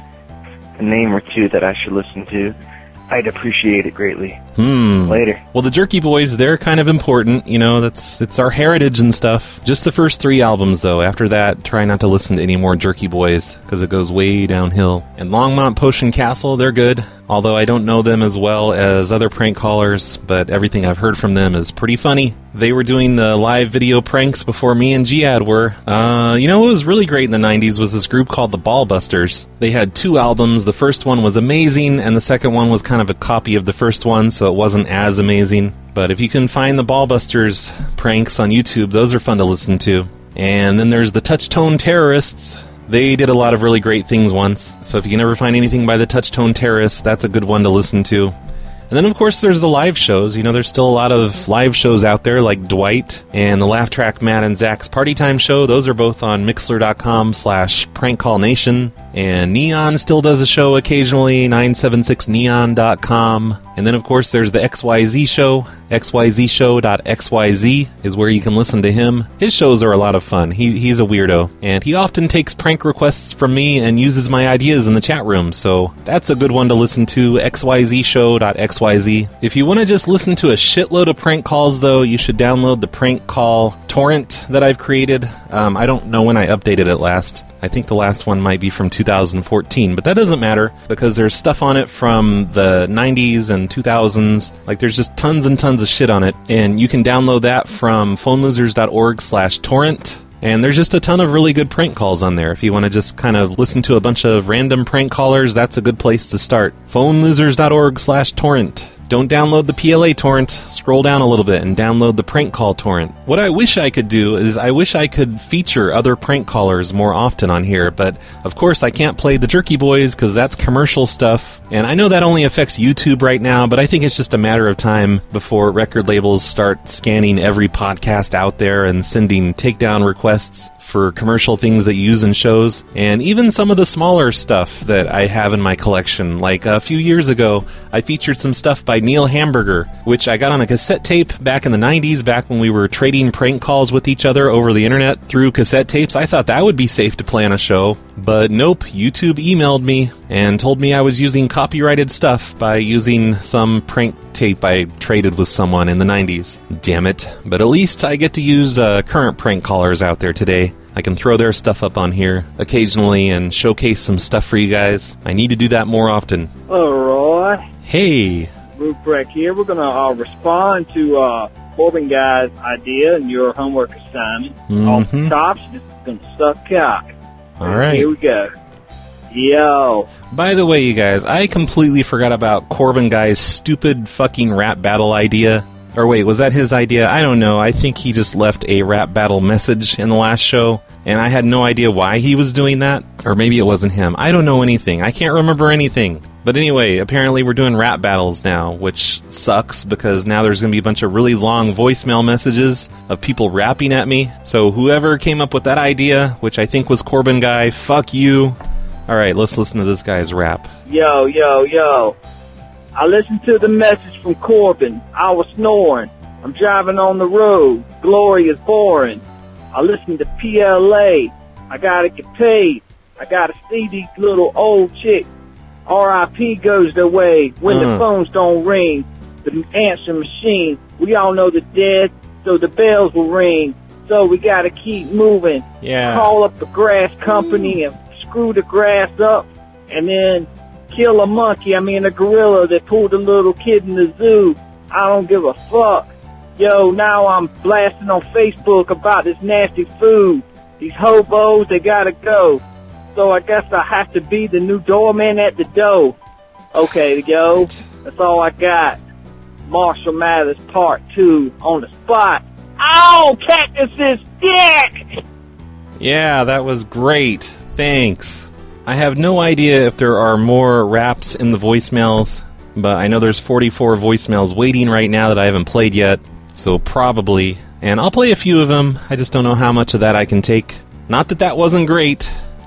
a name or two that I should listen to, I'd appreciate it greatly. Hmm. Later. Well, the Jerky Boys, they're kind of important. You know, that's it's our heritage and stuff. Just the first three albums, though. After that, try not to listen to any more Jerky Boys, because it goes way downhill. And Longmont Potion Castle, they're good. Although I don't know them as well as other prank callers, but everything I've heard from them is pretty funny. They were doing the live video pranks before me and Jihad were. Uh, you know what was really great in the nineties was this group called the Ballbusters. They had two albums. The first one was amazing, and the second one was kind of a copy of the first one, so it wasn't as amazing. But if you can find the Ballbusters pranks on YouTube, those are fun to listen to. And then there's the Touchtone Terrorists. They did a lot of really great things once, so if you can ever find anything by the Touchtone Terrorists, that's a good one to listen to. And then, of course, there's the live shows. You know, there's still a lot of live shows out there, like Dwight and the Laugh Track Matt and Zach's Party Time Show. Those are both on Mixler.com slash PrankCallNation. And Neon still does a show occasionally, nine seven six neon dot com. And then, of course, there's the X Y Z Show. X Y Z show dot X Y Z is where you can listen to him. His shows are a lot of fun. He, he's a weirdo. And he often takes prank requests from me and uses my ideas in the chat room. So that's a good one to listen to, X Y Z show dot X Y Z. If you want to just listen to a shitload of prank calls, though, you should download the Prank Call torrent that I've created. Um, I don't know when I updated it last. I think the last one might be from two thousand fourteen, but that doesn't matter because there's stuff on it from the nineties and two thousands. Like, there's just tons and tons of shit on it, and you can download that from phone losers dot org slash torrent. And there's just a ton of really good prank calls on there. If you want to just kind of listen to a bunch of random prank callers, that's a good place to start. phone losers dot org slash torrent. Don't download the P L A torrent. Scroll down a little bit and download the Prank Call torrent. What I wish I could do is I wish I could feature other prank callers more often on here, but of course I can't play the Jerky Boys because that's commercial stuff. And I know that only affects YouTube right now, but I think it's just a matter of time before record labels start scanning every podcast out there and sending takedown requests for commercial things that you use in shows, and even some of the smaller stuff that I have in my collection. Like a few years ago, I featured some stuff by Neil Hamburger, which I got on a cassette tape back in the nineties, back when we were trading prank calls with each other over the internet through cassette tapes. I thought that would be safe to play on a show, but nope, YouTube emailed me and told me I was using copyrighted stuff by using some prank tape I traded with someone in the nineties. Damn it. But at least I get to use uh, current prank callers out there today. I can throw their stuff up on here occasionally and showcase some stuff for you guys. I need to do that more often. Hello, Roy. Hey. Luke Breck here. We're going to uh, respond to uh, Corbin Guy's idea and your homework assignment. Mm-hmm. Off the top, she's just going to suck cock. All right. Here we go. Yo. By the way, you guys, I completely forgot about Corbin Guy's stupid fucking rap battle idea. Or wait, was that his idea? I don't know. I think he just left a rap battle message in the last show, and I had no idea why he was doing that. Or maybe it wasn't him. I don't know anything. I can't remember anything. But anyway, apparently we're doing rap battles now, which sucks because now there's going to be a bunch of really long voicemail messages of people rapping at me. So whoever came up with that idea, which I think was Corbin Guy, fuck you. All right, let's listen to this guy's rap. Yo, yo, yo. I listened to the message from Corbin. I was snoring. I'm driving on the road. Glory is boring. I listened to P L A. I gotta get paid. I gotta see these little old chicks. R I P goes their way when uh. the phones don't ring. The answer machine. We all know the dead, so the bells will ring. So we gotta keep moving. Yeah. Call up the grass company and screw the grass up, and then kill a monkey, I mean a gorilla that pulled a little kid in the zoo. I don't give a fuck. Yo, now I'm blasting on Facebook about this nasty food. These hobos, they gotta go. So I guess I have to be the new doorman at the door. Okay, yo, that's all I got. Marshall Mathers Part two on the spot. Oh, Cactus's dick! Yeah, that was great. Thanks. I have no idea if there are more raps in the voicemails, but I know there's forty-four voicemails waiting right now that I haven't played yet, so probably. And I'll play a few of them, I just don't know how much of that I can take. Not that that wasn't great,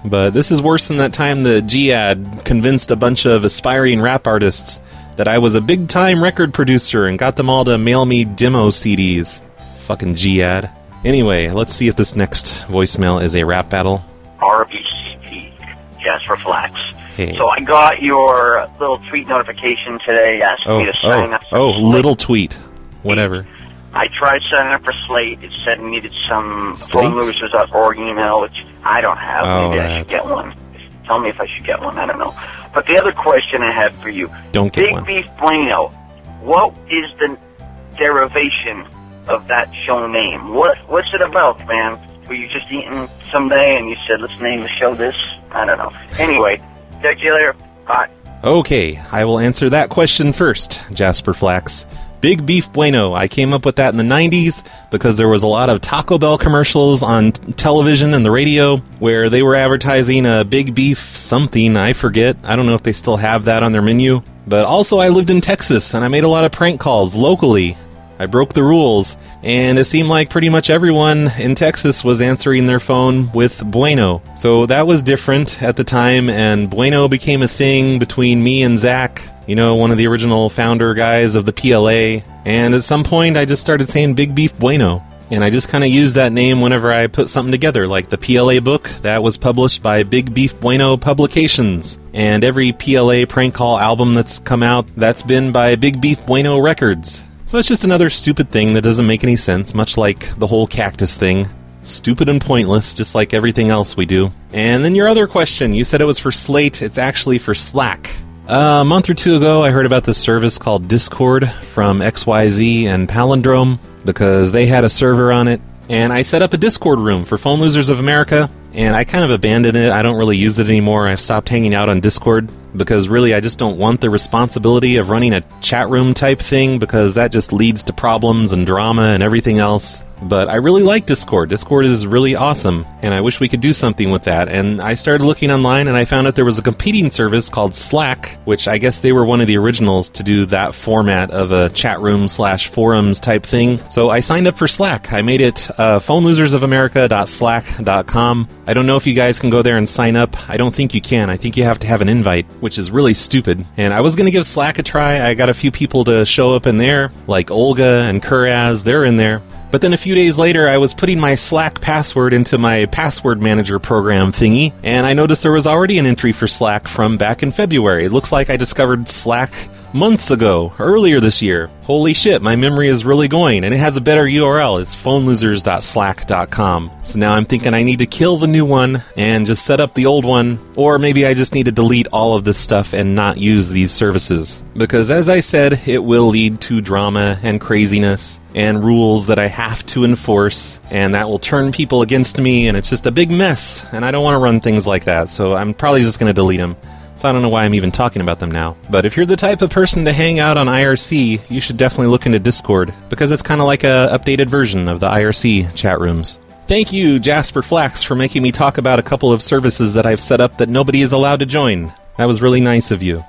But this is worse than that time the G-Ad convinced a bunch of aspiring rap artists that I was a big-time record producer and got them all to mail me demo C Ds. Fucking G-Ad. Anyway, let's see if this next voicemail is a rap battle. R B C P, Jasper Flax. Hey. So I got your little tweet notification today asking Oh, me to sign oh, up for oh, Slate. little tweet. Whatever. I tried signing up for Slate. It said it needed some Slate? phone losers dot org email, which I don't have. Oh, Maybe I that. should get one. Tell me if I should get one. I don't know. But the other question I had for you. Don't get Big one. Beef Bueno. What is the derivation of that show name? What What's it about, man? Were you just eating someday and you said, let's name the show this? I don't know. Anyway, talk to you later. Bye. Okay, I will answer that question first, Jasper Flax. Big Beef Bueno. I came up with that in the nineties because there was a lot of Taco Bell commercials on t- television and the radio where they were advertising a Big Beef something, I forget. I don't know if they still have that on their menu. But also I lived in Texas and I made a lot of prank calls locally. I broke the rules, and it seemed like pretty much everyone in Texas was answering their phone with Bueno. So that was different at the time, and Bueno became a thing between me and Zach, you know, one of the original founder guys of the P L A, and at some point I just started saying Big Beef Bueno. And I just kind of used that name whenever I put something together, like the P L A book that was published by Big Beef Bueno Publications. And every P L A prank call album that's come out, that's been by Big Beef Bueno Records. So it's just another stupid thing that doesn't make any sense, much like the whole cactus thing. Stupid and pointless, just like everything else we do. And then your other question, you said it was for Slate, it's actually for Slack. Uh, a month or two ago, I heard about this service called Discord from X Y Z and Palindrome, because they had a server on it, and I set up a Discord room for Phone Losers of America, and I kind of abandoned it. I don't really use it anymore. I've stopped hanging out on Discord, because really I just don't want the responsibility of running a chat room type thing, because that just leads to problems and drama and everything else. But I really like Discord. Discord is really awesome, and I wish we could do something with that. And I started looking online, and I found out there was a competing service called Slack, which I guess they were one of the originals to do that format of a chat room slash forums type thing. So I signed up for Slack. I made it uh, phone losers of america dot slack dot com. I don't know if you guys can go there and sign up. I don't think you can. I think you have to have an invite, which is really stupid. And I was going to give Slack a try. I got a few people to show up in there, like Olga and Kuraz. They're in there. But then a few days later, I was putting my Slack password into my password manager program thingy, and I noticed there was already an entry for Slack from back in February. It looks like I discovered Slack months ago, earlier this year. Holy shit, my memory is really going, and it has a better U R L. It's phone losers dot slack dot com. So now I'm thinking I need to kill the new one and just set up the old one, or maybe I just need to delete all of this stuff and not use these services. Because as I said, it will lead to drama and craziness and rules that I have to enforce, and that will turn people against me, and it's just a big mess, and I don't want to run things like that, so I'm probably just going to delete them. So I don't know why I'm even talking about them now. But if you're the type of person to hang out on I R C, you should definitely look into Discord, because it's kind of like a updated version of the I R C chat rooms. Thank you, Jasper Flax, for making me talk about a couple of services that I've set up that nobody is allowed to join. That was really nice of you.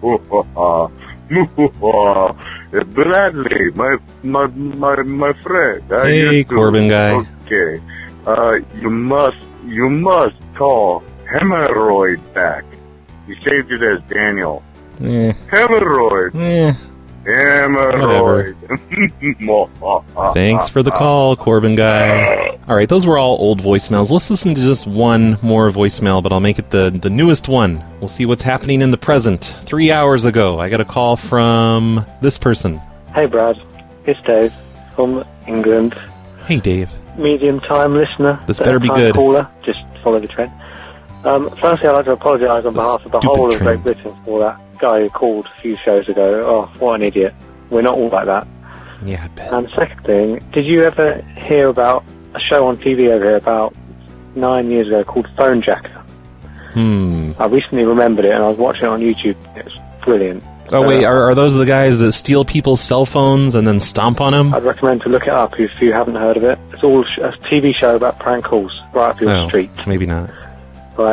Bradley, my my my my friend. How Hey, you Corbin doing? guy. Okay, uh, you must you must call Hemorrhoid back. You saved it as Daniel. Eh. Hemorrhoid. Eh. Hemorrhoid. Thanks for the call, Corbin guy. Alright, those were all old voicemails. Let's listen to just one more voicemail, but I'll make it the, the newest one. We'll see what's happening in the present. Three hours ago, I got a call from this person. Hey Brad, it's Dave from England. Hey Dave. Medium time listener. This better be time good. Caller. Just follow the trend. Um, firstly, I'd like to apologise on behalf of the whole of Great Britain for that guy who called a few shows ago. Oh, what an idiot. We're not all like that. Yeah, I bet. And the second thing, did you ever hear about a show on T V over here about nine years ago called Phone Jacker? Hmm. I recently remembered it and I was watching it on YouTube. It was brilliant. Oh, wait, are, are those the guys that steal people's cell phones and then stomp on them? I'd recommend to look it up if you haven't heard of it. It's all a T V show about prank calls right up your Oh, street. maybe not. Right.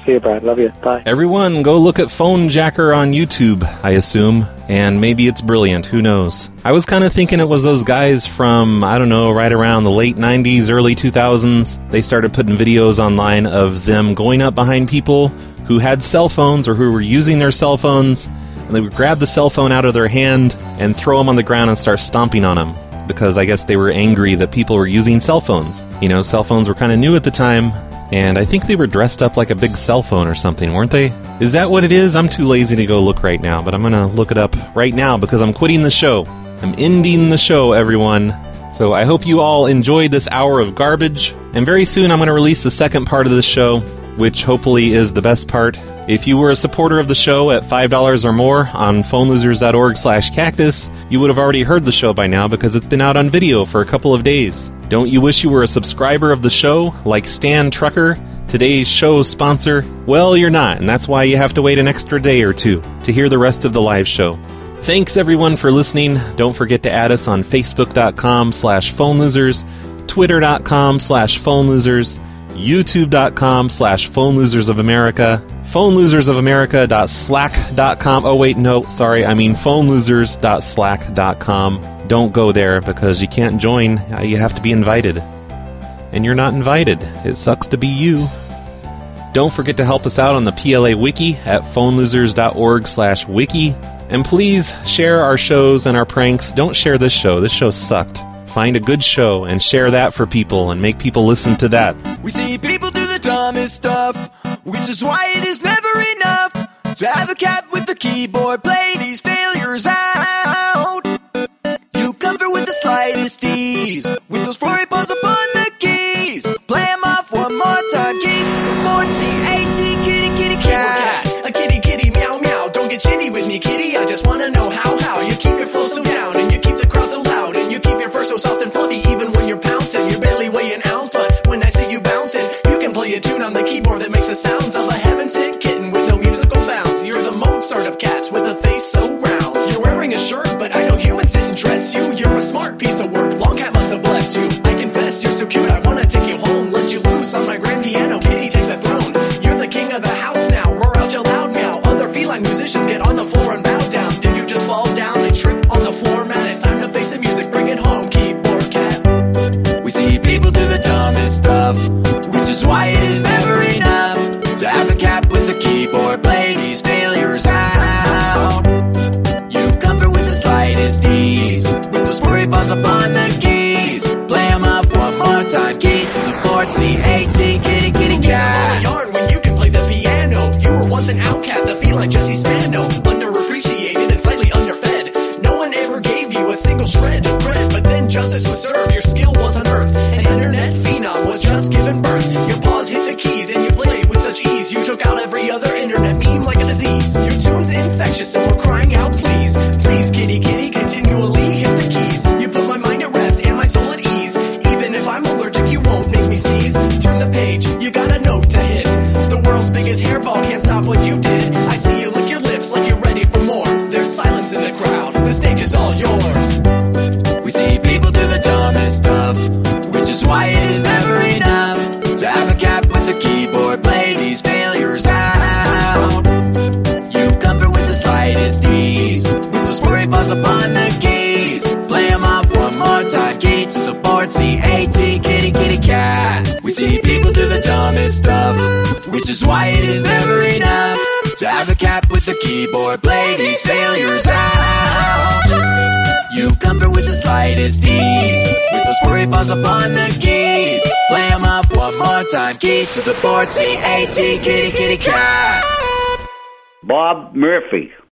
See you, Brad. Love you. Bye. Everyone, go look at Phone Jacker on YouTube, I assume. And maybe it's brilliant. Who knows? I was kind of thinking it was those guys from, I don't know, right around the late nineties, early two thousands. They started putting videos online of them going up behind people who had cell phones or who were using their cell phones. And they would grab the cell phone out of their hand and throw them on the ground and start stomping on them. Because I guess they were angry that people were using cell phones. You know, cell phones were kind of new at the time. And I think they were dressed up like a big cell phone or something, weren't they? Is that what it is? I'm too lazy to go look right now, but I'm going to look it up right now because I'm quitting the show. I'm ending the show, everyone. So I hope you all enjoyed this hour of garbage. And very soon I'm going to release the second part of the show, which hopefully is the best part. If you were a supporter of the show at five dollars or more on phonelosers.org slash cactus, you would have already heard the show by now because it's been out on video for a couple of days. Don't you wish you were a subscriber of the show, like Stan Trucker, today's show sponsor? Well, you're not, and that's why you have to wait an extra day or two to hear the rest of the live show. Thanks, everyone, for listening. Don't forget to add us on Facebook.com slash phonelosers, Twitter.com slash phonelosers, YouTube.com slash phonelosers of America, phonelosers of America dot slack dot com. Oh, wait, no, sorry, I mean phonelosers dot slack dot com. Don't go there because you can't join. You have to be invited. And you're not invited. It sucks to be you. Don't forget to help us out on the P L A Wiki at phonelosers.org slash wiki. And please share our shows and our pranks. Don't share this show. This show sucked. Find a good show and share that for people and make people listen to that. We see people do the dumbest stuff, which is why it is never enough to have a cat with the keyboard play these failures out. You come through with the slightest ease, with those furry buttons upon the keys. Play them off one more time, keep board C A T, kitty, kitty, cat. cat. A kitty, kitty, meow, meow. Don't get shitty with me, kitty. I just wanna know how, how you keep your flow so down, and you keep the crowd so loud, and you keep your fur so soft and fluffy, even when you're pouncing. You barely weigh an ounce, but when I say you bouncing, you can play a tune on the keyboard that makes the sounds of a heaven-sent kitten with no musical bounds. You're the Mozart of cats with a face so round. You're wearing a shirt, but I know humans didn't dress you. You're a smart piece of work, long cat must have blessed you. I confess, you're so cute, I wanna take you home, let you loose on my grand piano, kitty, take the throne. You're the king of the house now, roar out your loud meow. Other feline musicians get on the floor and bow down. Did you just fall down and trip on the floor, man? It's time to face the music, bring it home, keyboard cat. We see people do the dumbest stuff, which is why it is never enough to have a cat with the keyboard play these failures out. You come through with the slightest ease, with those worry buttons upon the keys. Play them up one more time, key to the chord C A T, kitty, kitty, cat. Yarn when you can play the piano. You were once an outcast, a feline Jesse Spano, underappreciated and slightly underfed. No one ever gave you a single shred of bread, but then justice was served, your skill was unearthed. An internet phenom was just given birth. Your paws hit the keys and you played with such ease. You took out every other internet meme like a disease. Your tune's infectious and we're crying out, please. Please, kitty, kitty, continually hit the keys. You put my mind at rest and my soul at ease. Even if I'm allergic, you won't make me sneeze. Turn the page, you got a note to hit. The world's biggest hairball can't stop what you did. I see you lick your lips like you're ready for more. There's silence in the crowd, the stage is all yours. We see people do the dumbest stuff, which is why it is never enough to have a cat with the keyboard play these failures out. You come through with the slightest ease, with those worry buttons upon the keys. Play them off one more time, key to the board C A T, kitty, kitty, cat. We see people do the dumbest stuff, which is why it is never enough to have a cat with the keyboard play these failures out. You come through with the slightest ease, with those worry buttons upon the keys. Play them up one more time, key to the board C A T, kitty, kitty, cat. Bob Murphy.